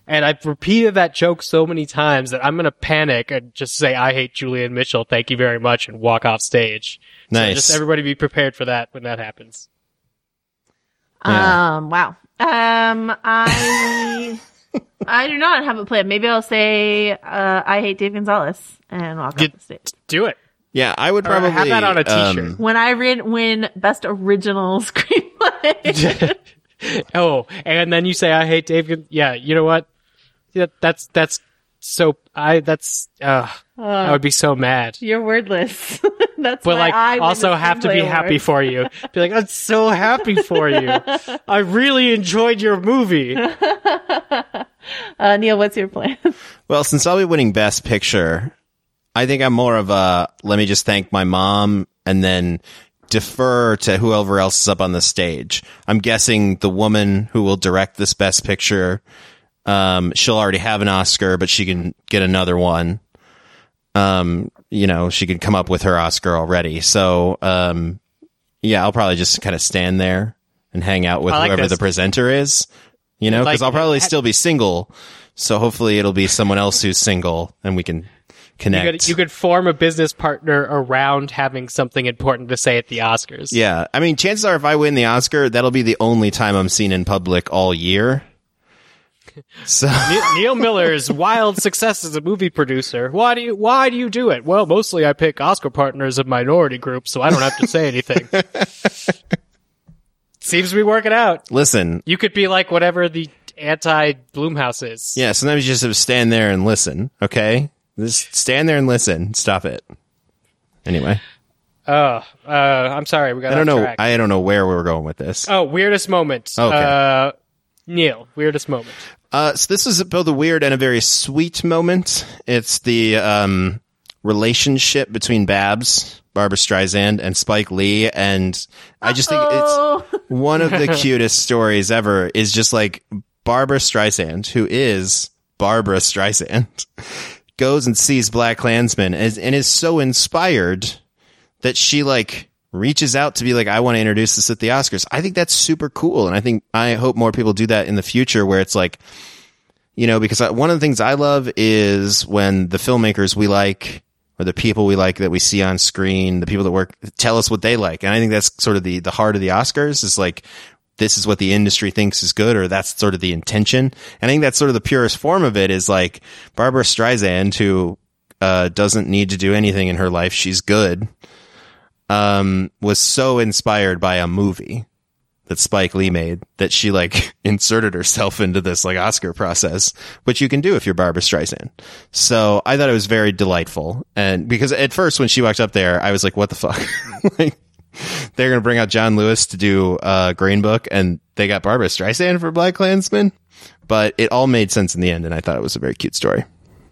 And I've repeated that joke so many times that I'm going to panic and just say, I hate Julian Mitchell. Thank you very much. And walk off stage. Nice. So just everybody be prepared for that when that happens. Yeah. Um, wow. Um, I, I do not have a plan. Maybe I'll say, uh, I hate Dave Gonzalez and walk Get, off the stage. Do it. Yeah, I would Or probably have that on a t-shirt. um, When I read, win best original screenplay. Oh, and then you say, I hate Dave. Gon-" Yeah, you know what? Yeah, that's, that's so, I, that's, uh, I would be so mad. You're wordless. That's But why like, I win also the have to be screenplay happy award. for you. Be like, I'm so happy for you. I really enjoyed your movie. Uh, Neil, what's your plan? Well, since I'll be winning Best Picture, I think I'm more of a, let me just thank my mom and then defer to whoever else is up on the stage. I'm guessing the woman who will direct this Best Picture, um, she'll already have an Oscar, but she can get another one. Um, you know, she could come up with her Oscar already. So, um, yeah, I'll probably just kind of stand there and hang out with I like whoever this. the presenter is, you know, Like- because I'll probably still be single. So hopefully it'll be someone else who's single and we can You connect. could, you could form a business partner around having something important to say at the Oscars. Yeah. I mean, chances are if I win the Oscar, that'll be the only time I'm seen in public all year. So Ne- Neil Miller's wild success as a movie producer. Why do you, why do you do it? Well, mostly I pick Oscar partners of minority groups, so I don't have to say anything. Seems to be working out. listen, You could be like whatever the anti-Bloomhouse is. yeah, sometimes you just have to stand there and listen. Okay. Just stand there and listen. Stop it. Anyway, Oh, uh, I'm sorry. We got I don't off know. track. I don't know where we were going with this. Oh, weirdest moment. Okay. Uh, Neil, weirdest moment. Uh, so this is both a weird and a very sweet moment. It's the um, relationship between Babs, Barbara Streisand, and Spike Lee, and I just think Oh, it's one of the cutest stories ever. Is just like Barbara Streisand, who is Barbara Streisand, goes and sees Black Klansman and, and is so inspired that she like reaches out to be like, I want to introduce this at the Oscars. I think that's super cool. And I think, I hope more people do that in the future where it's like, you know, because I, one of the things I love is when the filmmakers we like, or the people we like that we see on screen, the people that work, tell us what they like. And I think that's sort of the, the heart of the Oscars is like, this is what the industry thinks is good, or that's sort of the intention. And I think that's sort of the purest form of it is like Barbara Streisand, who, uh, doesn't need to do anything in her life. She's good. Um, was so inspired by a movie that Spike Lee made that she like inserted herself into this like Oscar process, which you can do if you're Barbara Streisand. So I thought it was very delightful. And because at first when she walked up there, I was like, what the fuck? Like they're going to bring out John Lewis to do uh Green Book and they got Barbara Streisand for Black Klansman, but it all made sense in the end. And I thought it was a very cute story.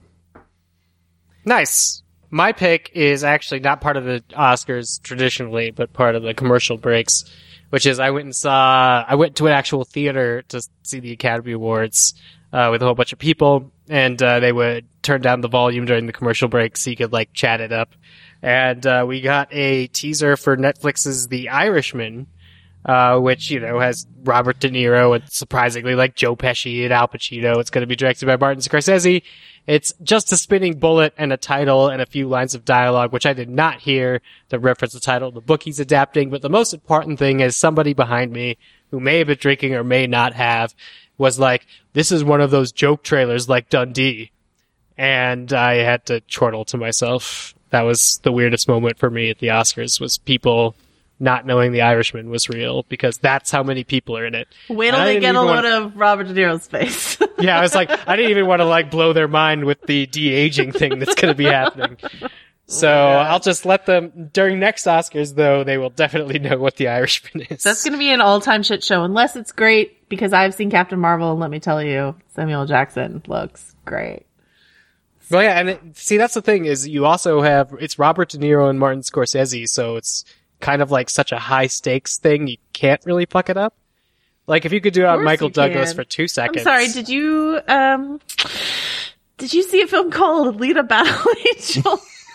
Nice. My pick is actually not part of the Oscars traditionally, but part of the commercial breaks, which is I went and saw, I went to an actual theater to see the Academy Awards, uh, with a whole bunch of people, and, uh, they would turn down the volume during the commercial break so you could, like, chat it up. And, uh, we got a teaser for Netflix's The Irishman, uh, which, you know, has Robert De Niro and surprisingly, like, Joe Pesci and Al Pacino. It's going to be directed by Martin Scorsese. It's just a spinning bullet and a title and a few lines of dialogue, which I did not hear that reference the title of the book he's adapting. But the most important thing is somebody behind me who may have been drinking or may not have was like, this is one of those joke trailers like Dundee. And I had to chortle to myself. That was the weirdest moment for me at the Oscars, was people not knowing The Irishman was real, because that's how many people are in it. wait And till I they didn't get a even load want- of Robert De Niro's face. Yeah, I was like, I didn't even want to like blow their mind with the de-aging thing that's going to be happening. So I'll just let them, during next Oscars though, they will definitely know what The Irishman is. That's going to be an all-time shit show, unless it's great, because I've seen Captain Marvel, and let me tell you, Samuel Jackson looks great. Well, yeah, and it, see, that's the thing is you also have, it's Robert De Niro and Martin Scorsese, so it's kind of like such a high stakes thing, you can't really fuck it up. Like if you could do it on course Michael you Douglas can. for two seconds. I'm sorry, did you, um, did you see a film called Alita Battle Angel?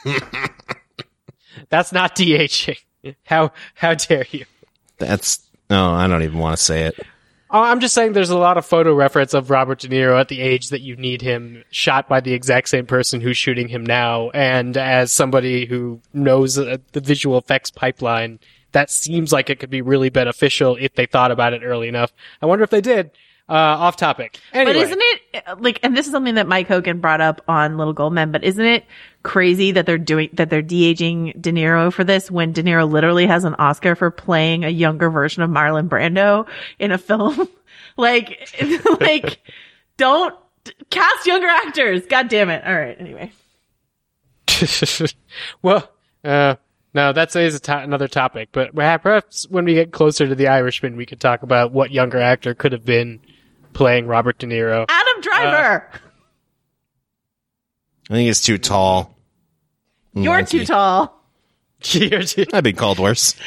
That's not de-aging. How, how dare you? That's, no, I don't even want to say it. Oh, I'm just saying there's a lot of photo reference of Robert De Niro at the age that you need him shot by the exact same person who's shooting him now. And as somebody who knows uh, the visual effects pipeline, that seems like it could be really beneficial if they thought about it early enough. I wonder if they did. Uh, off topic. Anyway. But isn't it, like, and this is something that Mike Hogan brought up on Little Gold Men, but isn't it crazy that they're doing, that they're de-aging De Niro for this when De Niro literally has an Oscar for playing a younger version of Marlon Brando in a film? like, like, don't cast younger actors. God damn it. All right. Anyway. well, uh, no, that's is a to- another topic, but perhaps when we get closer to The Irishman, we could talk about what younger actor could have been playing Robert De Niro. Adam Driver! Uh, I think he's too tall. You're Lanky. too tall. You're too- I've been called worse.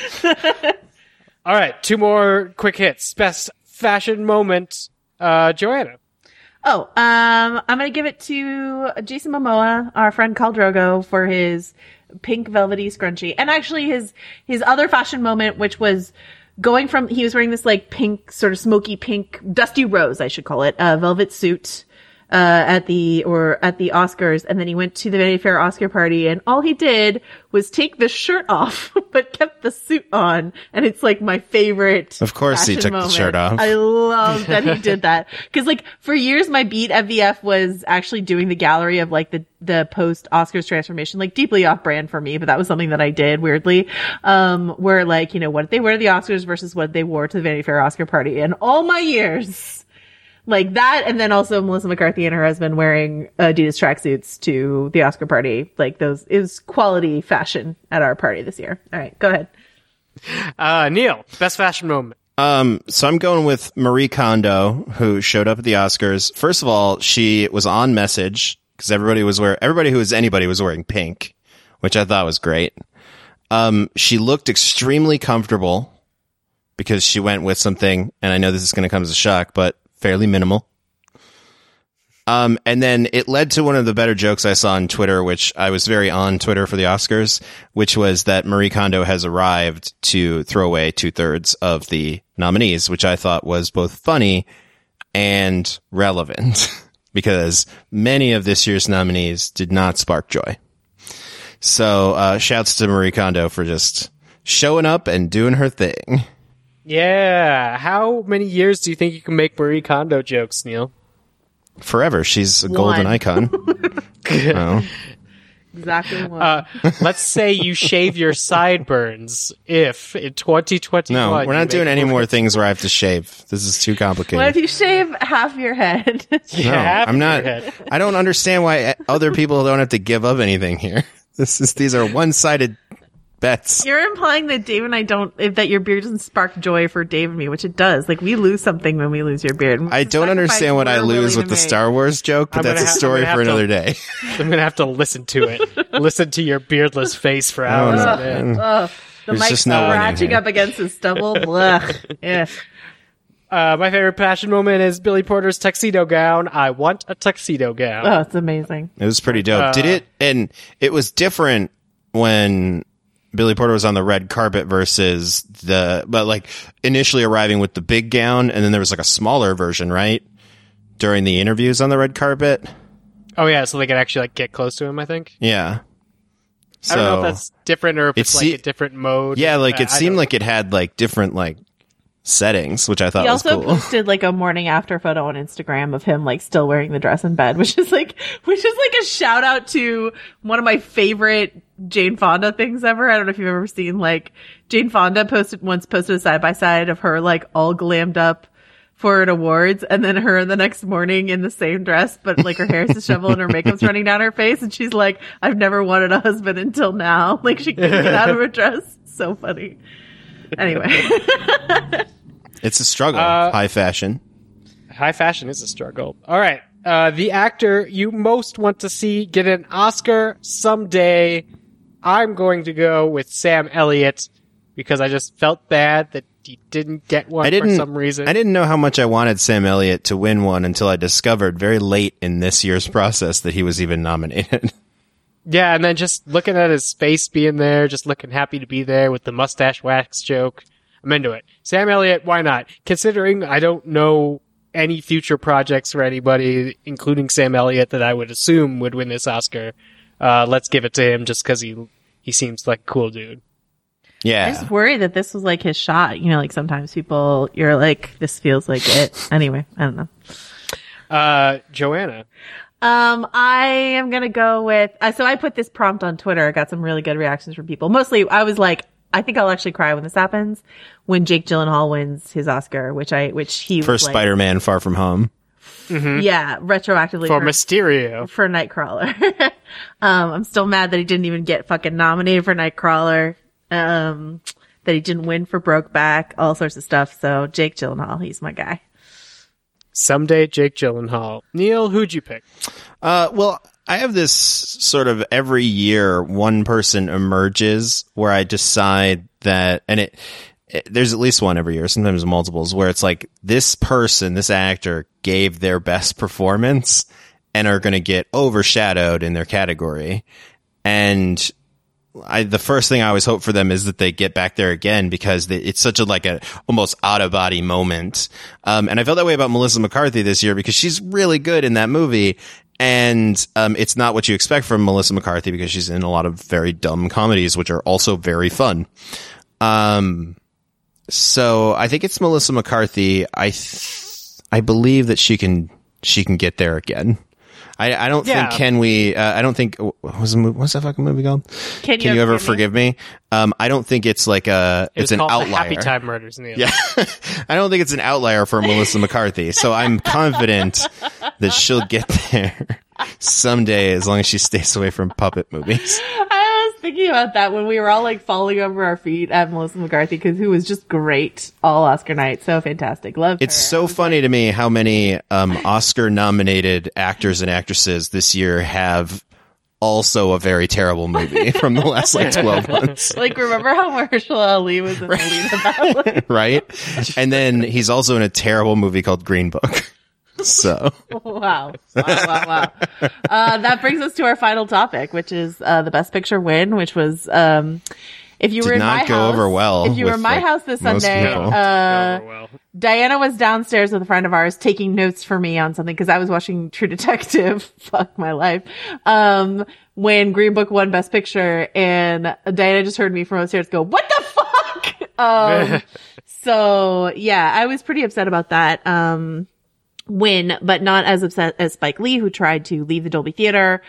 All right, two more quick hits. Best fashion moment, uh, Joanna. Oh, um, I'm gonna give it to Jason Momoa, our friend Khal Drogo, for his pink velvety scrunchie. And actually his, his other fashion moment, which was going from, he was wearing this like pink, sort of smoky pink, dusty rose, I should call it, uh, velvet suit, uh, at the, or at the Oscars. And then he went to the Vanity Fair Oscar party and all he did was take the shirt off, but kept the suit on. And it's like my favorite. Of course he fashion took moment. the shirt off. I love that he did that. Cause like for years my beat at V F was actually doing the gallery of like the, the post Oscars transformation, like deeply off brand for me, but that was something that I did weirdly. Um, where like, you know, what did they wear to the Oscars versus what they wore to the Vanity Fair Oscar party. And all my years, like that, and then also Melissa McCarthy and her husband wearing Adidas tracksuits to the Oscar party. Like those, it was quality fashion at our party this year. All right, go ahead. Uh, Neil, best fashion moment. Um, so I'm going with Marie Kondo, who showed up at the Oscars. First of all, she was on message because everybody was wearing, everybody who was anybody was wearing pink, which I thought was great. Um, she looked extremely comfortable because she went with something, and I know this is going to come as a shock, but fairly minimal. Um, and then it led to one of the better jokes I saw on Twitter, which I was very on Twitter for the Oscars, which was that Marie Kondo has arrived to throw away two thirds of the nominees, which I thought was both funny and relevant because many of this year's nominees did not spark joy. So, uh, shouts to Marie Kondo for just showing up and doing her thing. Yeah. How many years do you think you can make Marie Kondo jokes, Neil? Forever. She's a golden One. icon. Oh. Exactly one. Uh, let's say you shave your sideburns if in twenty twenty-one. No, we're you not doing make any Marie- more things where I have to shave. This is too complicated. What if you shave half your head? Yeah, No, half I'm your not. head. I don't understand why other people don't have to give up anything here. This is these are one-sided bets. You're implying that Dave and I don't, if, that your beard doesn't spark joy for Dave and me, which it does. Like we lose something when we lose your beard. I don't understand what I lose with the Star Wars joke, but I'm that's a gonna ha- story I'm for gonna have another to- day. I'm gonna have to listen to it. Listen to your beardless face for hours. no. on end. Ugh, the There's mic's just no winning scratching here. up against his stubble. Blech. Yeah. Uh, my favorite passion moment is Billy Porter's tuxedo gown. I want a tuxedo gown. Oh, it's amazing. It was pretty dope. Uh, Did it? And it was different when Billy Porter was on the red carpet versus the, but like initially arriving with the big gown, and then there was like a smaller version, right? During the interviews on the red carpet. Oh yeah, so they can actually like get close to him. I think. Yeah. So, I don't know if that's different or if It it's se- like a different mode. yeah, like I- it I seemed don't- like it had like different like settings, which I thought He was also cool. posted like a morning after photo on Instagram of him like still wearing the dress in bed, which is like, which is like a shout out to one of my favorite Jane Fonda things ever. I don't know if you've ever seen like Jane Fonda posted once posted a side by side of her like all glammed up for an awards, and then her the next morning in the same dress, but like her hair's disheveled and her makeup's running down her face, and she's like, "I've never wanted a husband until now." Like she couldn't get out of her dress. So funny. Anyway. It's a struggle. Uh, High fashion. High fashion is a struggle. All right. Uh, the actor you most want to see get an Oscar someday. I'm going to go with Sam Elliott because I just felt bad that he didn't get one I didn't. for some reason. I didn't know how much I wanted Sam Elliott to win one until I discovered very late in this year's process that he was even nominated. Yeah, and then just looking at his face being there, just looking happy to be there with the mustache wax joke. I'm into it. Sam Elliott, why not? Considering I don't know any future projects for anybody, including Sam Elliott, that I would assume would win this Oscar, uh, let's give it to him just because he he seems like a cool dude. Yeah. I just worry that this was like his shot. You know, like sometimes people, you're like, this feels like it. Anyway, I don't know. Uh, Joanna. Um, I am gonna go with, uh, so I put this prompt on Twitter. I got some really good reactions from people. Mostly, I was like, I think I'll actually cry when this happens, when Jake Gyllenhaal wins his Oscar, which I, which he For was like, Spider-Man Far From Home. Mm-hmm. yeah, retroactively For for, Mysterio. for Nightcrawler. um, I'm still mad that he didn't even get fucking nominated for Nightcrawler. Um, that he didn't win for Brokeback, all sorts of stuff. So Jake Gyllenhaal, he's my guy. Someday, Jake Gyllenhaal. Neil, who'd you pick? Uh, well, I have this sort of every year one person emerges where I decide that, and it, it there's at least one every year, sometimes multiples, where it's like this person, this actor gave their best performance and are going to get overshadowed in their category. And I, the first thing I always hope for them is that they get back there again, because they, it's such a like a almost out of body moment. Um, and I felt that way about Melissa McCarthy this year because she's really good in that movie. And, um, it's not what you expect from Melissa McCarthy because she's in a lot of very dumb comedies, which are also very fun. Um, so I think it's Melissa McCarthy. I, th- I believe that she can, she can get there again. I, I don't Yeah. think can we. Uh, I don't think what was the movie, what's that fucking movie called? Can, Can you ever forgive me? Um, I don't think it's like a. It It's was an called outlier. The Happy Time Murders, Neil. Yeah, I don't think it's an outlier for Melissa McCarthy. So I'm confident that she'll get there someday, as long as she stays away from puppet movies. I was thinking about that when we were all like falling over our feet at Melissa McCarthy, because who was just great all Oscar night. So fantastic. Love It's her. so funny to me how many um, Oscar-nominated actors and actresses this year have also a very terrible movie from the last like twelve months. Like, remember how Mahershala Ali was in the lead about it? Right? And then he's also in a terrible movie called Green Book. So Wow. Wow, wow, wow. Uh, that brings us to our final topic, which is uh, the Best Picture win, which was, um, if you Did were in not my go house, over well if you were in with, my like, house this most Sunday, people. uh, Oh, well. Diana was downstairs with a friend of ours taking notes for me on something because I was watching True Detective. Fuck my life. Um, when Green Book won Best Picture, and Diana just heard me from upstairs go, "What the fuck?" Um, so yeah, I was pretty upset about that. Um, win, but not as upset as Spike Lee, who tried to leave the Dolby Theater.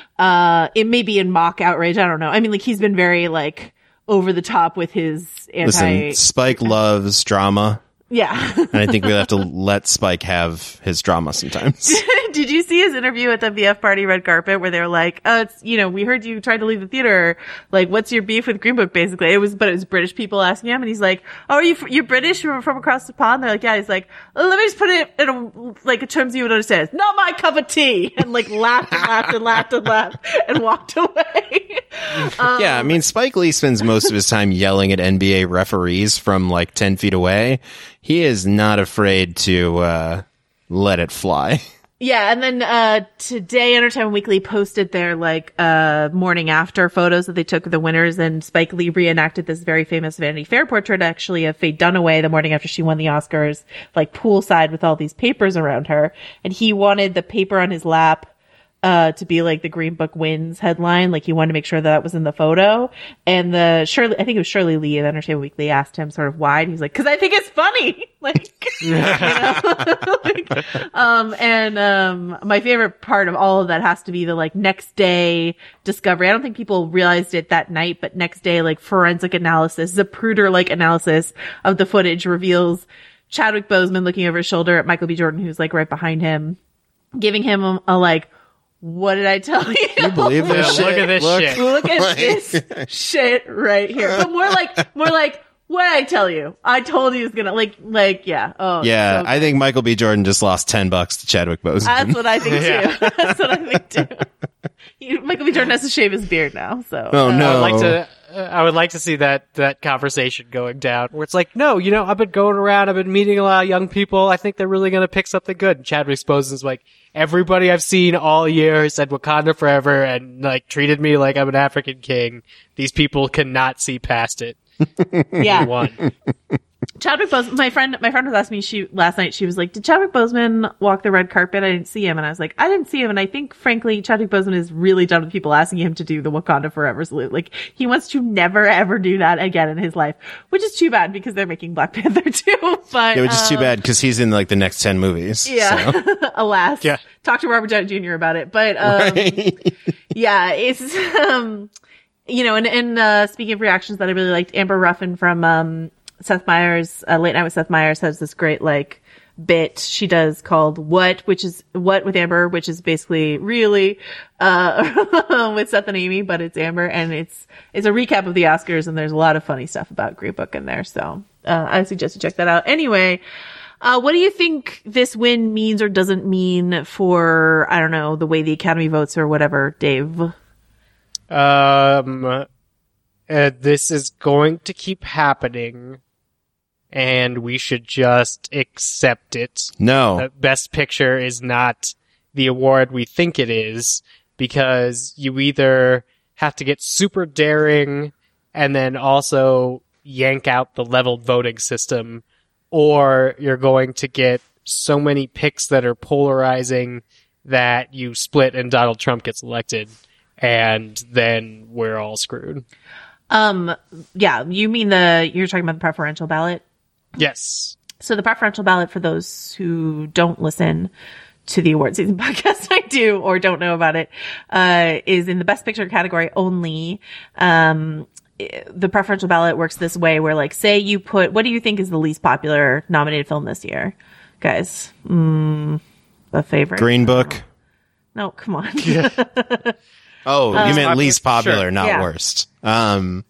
Uh, it may be in mock outrage. I don't know. I mean, like, he's been very like over the top with his anti. listen, Spike loves drama. Yeah. And I think we have to let Spike have his drama sometimes. Did you see his interview at the V F Party red carpet where they were like, "Oh, it's, you know, we heard you tried to leave the theater. Like, what's your beef with Green Book?" Basically, it was, but it was British people asking him, and he's like, "Oh, are you fr- you're British? You're from across the pond?" They're like, "Yeah." He's like, "Let me just put it in a like terms you would understand. It's not my cup of tea," and like laughed and laughed and laughed and laughed and walked away. um, Yeah, I mean, Spike Lee spends most of his time yelling at N B A referees from like ten feet away. He is not afraid to uh, let it fly. Yeah, and then uh today Entertainment Weekly posted their like uh morning after photos that they took of the winners, and Spike Lee reenacted this very famous Vanity Fair portrait actually of Faye Dunaway the morning after she won the Oscars, like poolside with all these papers around her, and he wanted the paper on his lap uh to be like the Green Book wins headline. Like, he wanted to make sure that, that was in the photo. And the Shirley, I think it was Shirley Lee of Entertainment Weekly, asked him sort of why, and he's like, "Because I think it's funny." Like, you know? Like, um, and um, my favorite part of all of that has to be the like next day discovery. I don't think people realized it that night, but next day, like forensic analysis, Zapruder like analysis of the footage reveals Chadwick Boseman looking over his shoulder at Michael B. Jordan, who's like right behind him, giving him a, a like, "What did I tell you?" Can you believe Yeah, this shit? look at this Look. shit. Look at this shit right here. But more like, more like, "What did I tell you? I told you it was gonna," like, like, yeah. Oh, Yeah, so I think Michael B. Jordan just lost ten bucks to Chadwick Boseman. that's what I think too. Yeah. That's what I think too. He, Michael B. Jordan has to shave his beard now, so. Oh, uh, no. I would like to. Uh, I would like to see that that conversation going down, where it's like, no, you know, I've been going around, I've been meeting a lot of young people. I think they're really going to pick something good. And Chadwick Boseman's like, everybody I've seen all year said Wakanda forever, and like treated me like I'm an African king. These people cannot see past it. Yeah. One. Chadwick Boseman, my friend, my friend was asking me she last night. She was like, "Did Chadwick Boseman walk the red carpet? I didn't see him." And I was like, "I didn't see him." And I think, frankly, Chadwick Boseman is really done with people asking him to do the Wakanda Forever salute. Like, he wants to never ever do that again in his life, which is too bad because they're making Black Panther too. But Yeah, which is um, too bad because he's in like the next ten movies. Yeah, So. alas. Yeah. Talk to Robert Downey Junior about it. But um, Right. yeah, it's um, you know, and and uh, speaking of reactions that I really liked, Amber Ruffin from um. Seth Meyers, uh, Late Night with Seth Meyers has this great, like, bit she does called What, which is What with Amber, which is basically really, uh, with Seth and Amy, but it's Amber, and it's, it's a recap of the Oscars, and there's a lot of funny stuff about Green Book in there, so, uh, I suggest you check that out. Anyway, uh, what do you think this win means or doesn't mean for, I don't know, the way the Academy votes or whatever, Dave? Um, uh, this is going to keep happening, and we should just accept it. No. Uh, Best Picture is not the award we think it is, because you either have to get super daring and then also yank out the leveled voting system, or you're going to get so many picks that are polarizing that you split and Donald Trump gets elected, and then we're all screwed. Um, yeah, you mean the, you're talking about the preferential ballot? Yes. So the preferential ballot, for those who don't listen to the award season podcast, I do, or don't know about it, uh, is in the Best Picture category only. Um, the preferential ballot works this way where, like, say you put, what do you think is the least popular nominated film this year? Guys, mm, the favorite. Green Book. No, come on. Oh, you meant least popular, Sure. not Yeah. worst. Um,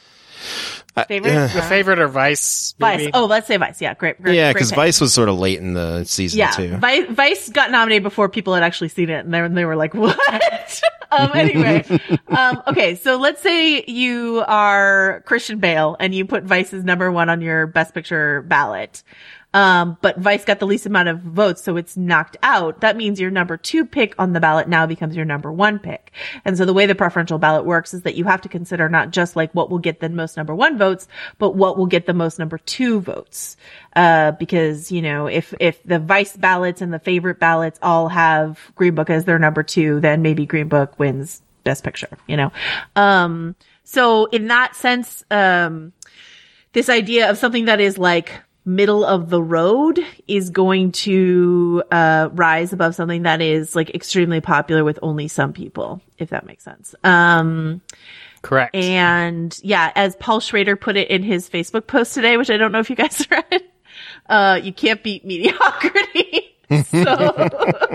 Favorite? uh, The favorite or Vice movie? Vice. Oh, let's say Vice. Yeah, great. great yeah, great because pick. Vice was sort of late in the season Yeah, too. Vice, Vice got nominated before people had actually seen it, and they, they were like, "What?" um, anyway, um, okay, so let's say you are Christian Bale and you put Vice as number one on your Best Picture ballot. Um, but Vice got the least amount of votes, so it's knocked out. That means your number two pick on the ballot now becomes your number one pick. And so the way the preferential ballot works is that you have to consider not just like what will get the most number one votes, but what will get the most number two votes. Uh, because, you know, if, if the Vice ballots and the favorite ballots all have Green Book as their number two, then maybe Green Book wins Best Picture, you know? Um, so in that sense, um, this idea of something that is like, middle of the road is going to uh rise above something that is like extremely popular with only some people, if that makes sense. Um Correct. and yeah, as Paul Schrader put it in his Facebook post today, which I don't know if you guys read, uh you can't beat mediocrity. So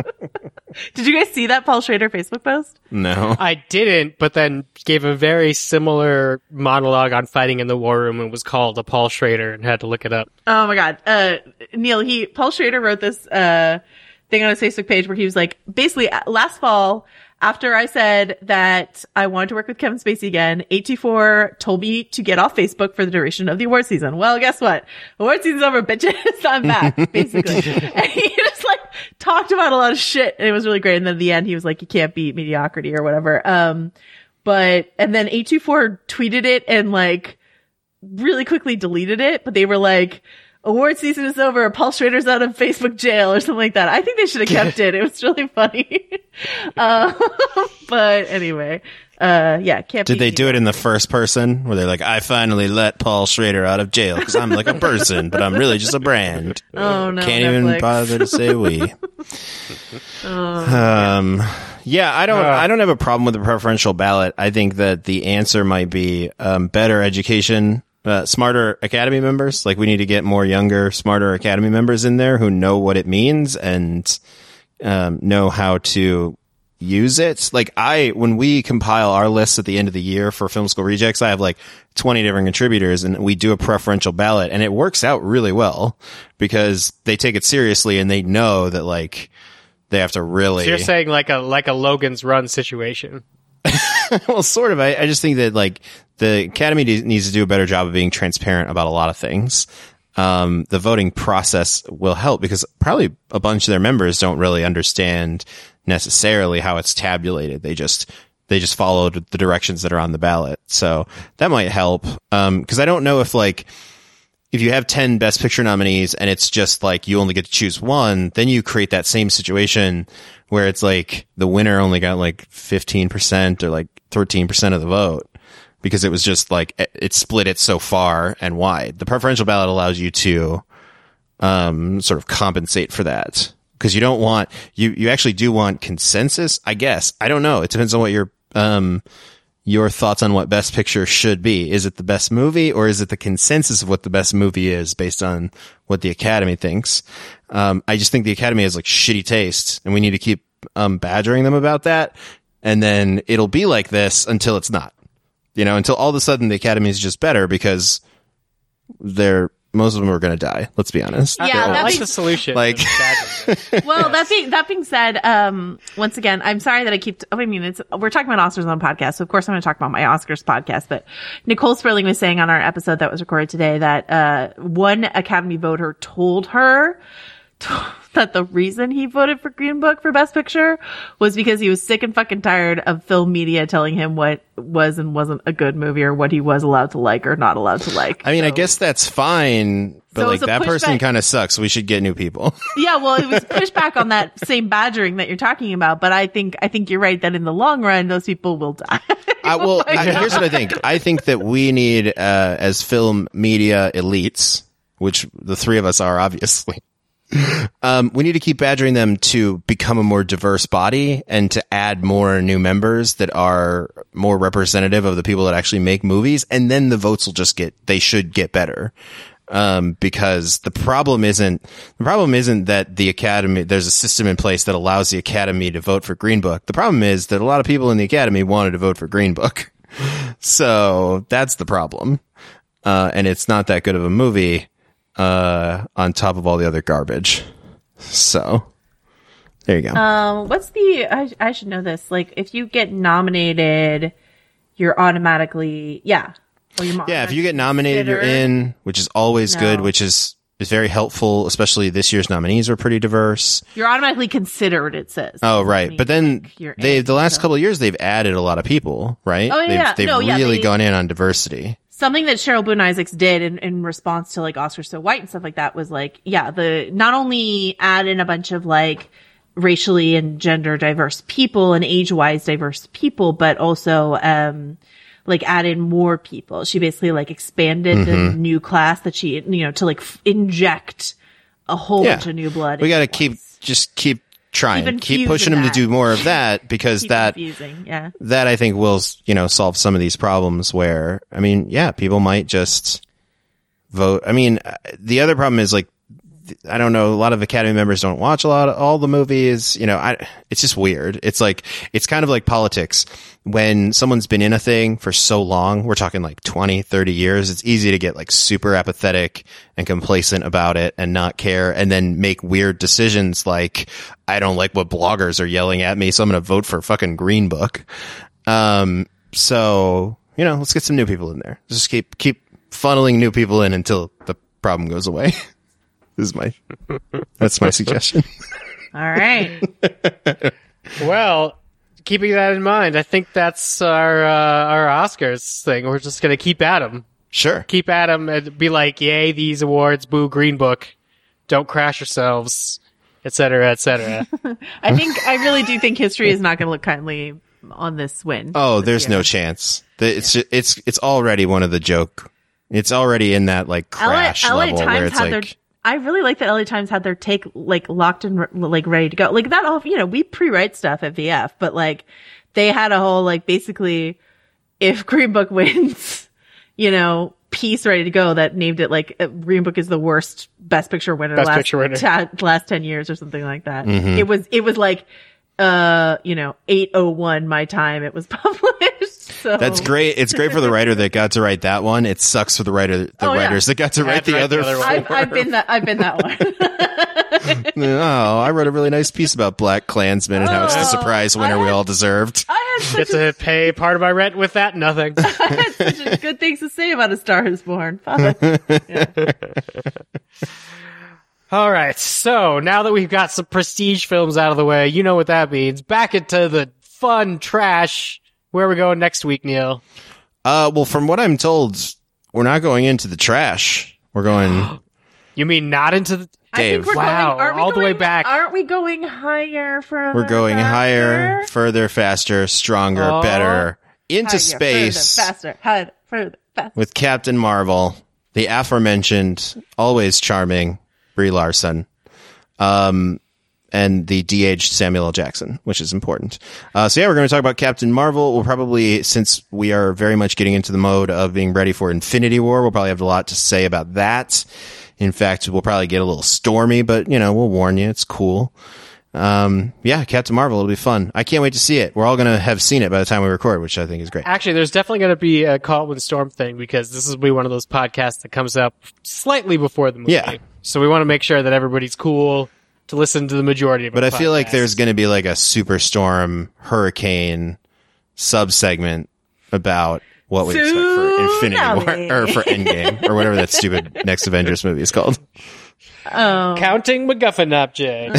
did you guys see that Paul Schrader Facebook post? No. I didn't, but then gave a very similar monologue on fighting in the war room and was called a Paul Schrader and had to look it up. Oh my God. Uh, Neil, he, Paul Schrader wrote this, uh, thing on his Facebook page where he was like, basically last fall, after I said that I wanted to work with Kevin Spacey again, eight two four told me to get off Facebook for the duration of the award season. Well, guess what? Award season's over, bitches. I'm back, basically. And he just like talked about a lot of shit, and it was really great. And then at the end, he was like, you can't beat mediocrity or whatever. Um, but, and then eight two four tweeted it and like really quickly deleted it, but they were like, award season is over. Paul Schrader's out of Facebook jail or something like that. I think they should have kept it. It was really funny. uh, but anyway, uh, yeah, can't Did they do it in the first person where they're like, I finally let Paul Schrader out of jail because I'm like a person, but I'm really just a brand. Oh no, Can't Netflix. even bother to say we. Oh. Um, yeah, I don't, Uh. I don't have a problem with the preferential ballot. I think that the answer might be, um, better education, uh, smarter Academy members. Like we need to get more younger, smarter Academy members in there who know what it means and, um, know how to use it. Like I, when we compile our lists at the end of the year for Film School Rejects, I have like twenty different contributors and we do a preferential ballot and it works out really well because they take it seriously and they know that like they have to really, So you're saying like a like a Logan's Run situation. well, sort of. I, I just think that like the Academy needs to do a better job of being transparent about a lot of things. Um, the voting process will help because probably a bunch of their members don't really understand necessarily how it's tabulated. They just, they just followed the directions that are on the ballot. So that might help. Um, because I don't know if like if you have ten Best Picture nominees and it's just like you only get to choose one, then you create that same situation where it's like the winner only got like fifteen percent or like thirteen percent of the vote because it was just like it, it split it so far and wide. The preferential ballot allows you to um sort of compensate for that because you don't want you you actually do want consensus, I guess. I don't know. It depends on what your um your thoughts on what Best Picture should be. Is it the best movie or is it the consensus of what the best movie is based on what the Academy thinks? Um, I just think the Academy has like shitty taste and we need to keep um, badgering them about that. And then it'll be like this until it's not, you know, until all of a sudden the Academy is just better because they're, most of them are going to die. Let's be honest. Yeah, I that like being- the solution. Like- Well, that being that being said, um, once again, I'm sorry that I keep. I mean, it's we're talking about Oscars on the podcast, so of course I'm going to talk about my Oscars podcast. But Nicole Sperling was saying on our episode that was recorded today that uh, one Academy voter told her that the reason he voted for Green Book for Best Picture was because he was sick and fucking tired of film media telling him what was and wasn't a good movie or what he was allowed to like or not allowed to like. I mean, So- I guess that's fine, but So like it's a that person pushback. kind of sucks. We should get new people. Yeah, well, it was pushback on that same badgering that you're talking about, but I think I think you're right that in the long run, those people will die. I, well, I, here's what I think. I think that we need, uh, as film media elites, which the three of us are obviously, um, we need to keep badgering them to become a more diverse body and to add more new members that are more representative of the people that actually make movies. And then the votes will just get, they should get better. Um, because the problem isn't, the problem isn't that the Academy, there's a system in place that allows the Academy to vote for Green Book. The problem is that a lot of people in the Academy wanted to vote for Green Book. So that's the problem. Uh, and it's not that good of a movie, uh, on top of all the other garbage. So there you go. Um, what's the? I I should know this. Like, if you get nominated, you're automatically yeah. Or you're Yeah, if you get nominated, you're considered- in, which is always No. good, which is, is very helpful, especially this year's nominees are pretty diverse. You're automatically considered. It says. Oh, I right. mean, But then like, you're they, in, the last so. couple of years, they've added a lot of people, right? Oh, yeah, They've, yeah. they've No, yeah, really they- gone in on diversity. Something that Cheryl Boone Isaacs did in, in response to like Oscars So White and stuff like that was like, yeah, the not only add in a bunch of like racially and gender diverse people and age wise diverse people, but also um like add in more people. She basically like expanded the Mm-hmm. new class that she you know to like f- inject a whole Yeah. bunch of new blood. We got to in keep, once. just keep trying, Keep keep infusing pushing them to that. do more of that because Keep that, confusing. Yeah. that I think will, you know, solve some of these problems where, I mean, yeah, people might just vote. I mean, uh, the other problem is like, I don't know, a lot of Academy members don't watch a lot of all the movies. You know, I, it's just weird. It's like, it's kind of like politics. When someone's been in a thing for so long, we're talking like twenty, thirty years, it's easy to get like super apathetic and complacent about it and not care and then make weird decisions like, I don't like what bloggers are yelling at me, so I'm going to vote for fucking Green Book. Um, so, you know, let's get some new people in there. Just keep, keep funneling new people in until the problem goes away. This is my, that's my suggestion. All right. Well, keeping that in mind, I think that's our uh, our Oscars thing. We're just gonna keep at them, Sure. keep at them, and be like, "Yay, these awards! Boo, Green Book! Don't crash yourselves, et cetera, et cetera." I think I really do think history is not going to look kindly on this win. Oh, this there's year. no chance. The- It's ju- it's it's already one of the joke. It's already in that like crash L A, level L A where Times it's had like, their. I really like that L A Times had their take like locked and like ready to go. Like that all, you know, we pre-write stuff at V F, but like they had a whole like basically if Green Book wins, you know, piece ready to go that named it like uh, Green Book is the worst Best Picture winner Best last Picture winner. ta- last ten years or something like that. Mm-hmm. It was it was like uh you know eight oh one my time it was published. So that's great. It's great for the writer that got to write that one. It sucks for the writer, the Oh, yeah. writers that got to write to the write other. the other one. I've, I've been that I've been that one. Oh, I wrote a really nice piece about Black Klansmen and how it's the Oh, surprise winner we all deserved. I had Get such a to pay part of my rent with that. Nothing. I had such a good things to say about A Star Is Born. Fuck. All right. So now that we've got some prestige films out of the way, you know what that means. Back into the fun trash Where are we going next week, Neil? Uh, well, from what I'm told, we're not going into the trash. We're going. You mean not into the... Dave. I think we're Wow, going, aren't we all the going, way back. Aren't we going higher, further, We're going faster? higher, further, faster, stronger, Oh. better, into Higher, space further, faster, higher, further, faster. with Captain Marvel, the aforementioned, always charming Brie Larson, um, and the de-aged Samuel L. Jackson, which is important. Uh, so yeah, we're going to talk about Captain Marvel. We'll probably, since we are very much getting into the mode of being ready for Infinity War, we'll probably have a lot to say about that. In fact, we'll probably get a little stormy, but, you know, we'll warn you. It's cool. Um, yeah, Captain Marvel, it'll be fun. I can't wait to see it. We're all going to have seen it by the time we record, which I think is great. Actually, there's definitely going to be a Caldwin Storm thing because this will be one of those podcasts that comes up slightly before the movie. Yeah. So we want to make sure that everybody's cool to listen to the majority of it. But I feel like there's going to be like a superstorm hurricane sub-segment about what we expect for Infinity War, or for Endgame, or whatever that stupid next Avengers movie is called. Um, Counting MacGuffin objects.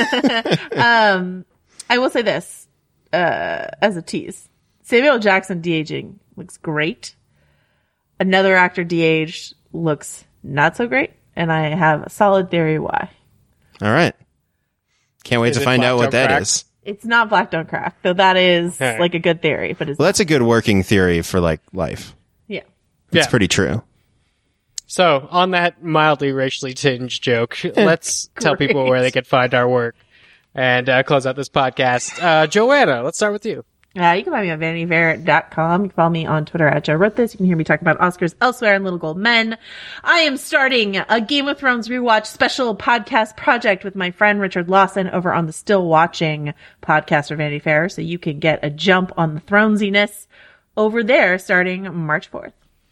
um, I will say this, uh, as a tease. Samuel L. Jackson de-aging looks great. Another actor de-aged looks not so great, and I have a solid theory why. All right. Can't wait Is to it find Black out what Don't that Crack? is. It's not Black Don't Crack, though that is All right. like a good theory, but it's Well, that's a good working theory for like life. yeah. It's Yeah. pretty true. So, on that mildly racially tinged joke, let's tell people Great. where they can find our work and uh, close out this podcast. Uh, Joanna, let's start with you. Uh, you can find me on vanity fair dot com. You can follow me on Twitter at Joe Wrote This. You can hear me talk about Oscars elsewhere and Little Gold Men. I am starting a Game of Thrones rewatch special podcast project with my friend Richard Lawson over on the Still Watching podcast for Vanity Fair. So you can get a jump on the Thronesiness over there starting March fourth.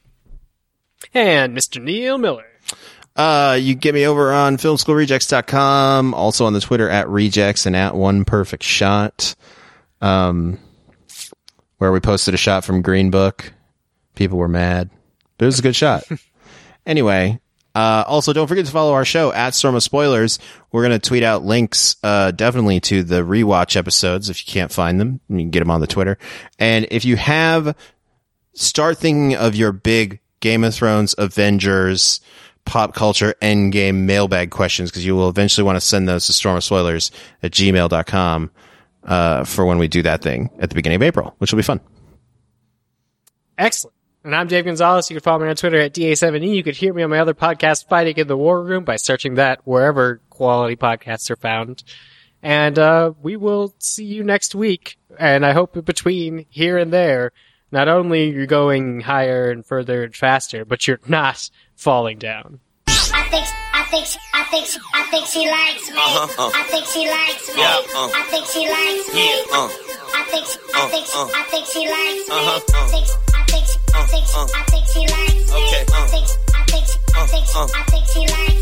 And Mister Neil Miller. Uh, you can get me over on film school rejects dot com, also on the Twitter at rejects and at one perfect shot. Um, where we posted a shot from Green Book. People were mad, but it was a good shot. Anyway, uh, also don't forget to follow our show at Storm of Spoilers. We're going to tweet out links, uh, definitely to the rewatch episodes. If you can't find them, you can get them on the Twitter. And if you have, start thinking of your big Game of Thrones, Avengers, pop culture, endgame mailbag questions, because you will eventually want to send those to storm of spoilers at gmail dot com. Uh, for when we do that thing at the beginning of April, which will be fun. Excellent. And I'm Dave Gonzalez. You can follow me on Twitter at D A seven E. You could hear me on my other podcast, Fighting in the War Room, by searching that wherever quality podcasts are found. And uh, we will see you next week. And I hope in between here and there, not only you're going higher and further and faster, but you're not falling down. I think, I think, I think, I think she likes me. Uh-huh, uh. I think she likes me. Yeah, uh. I think she likes me. Yeah, uh. I think, I Uh, think, uh. I think she likes me. Uh-huh, I uh. think, I think, I think, Uh, uh. I think she likes me. Okay, I uh. think, I think, I think, Uh, uh. I think she likes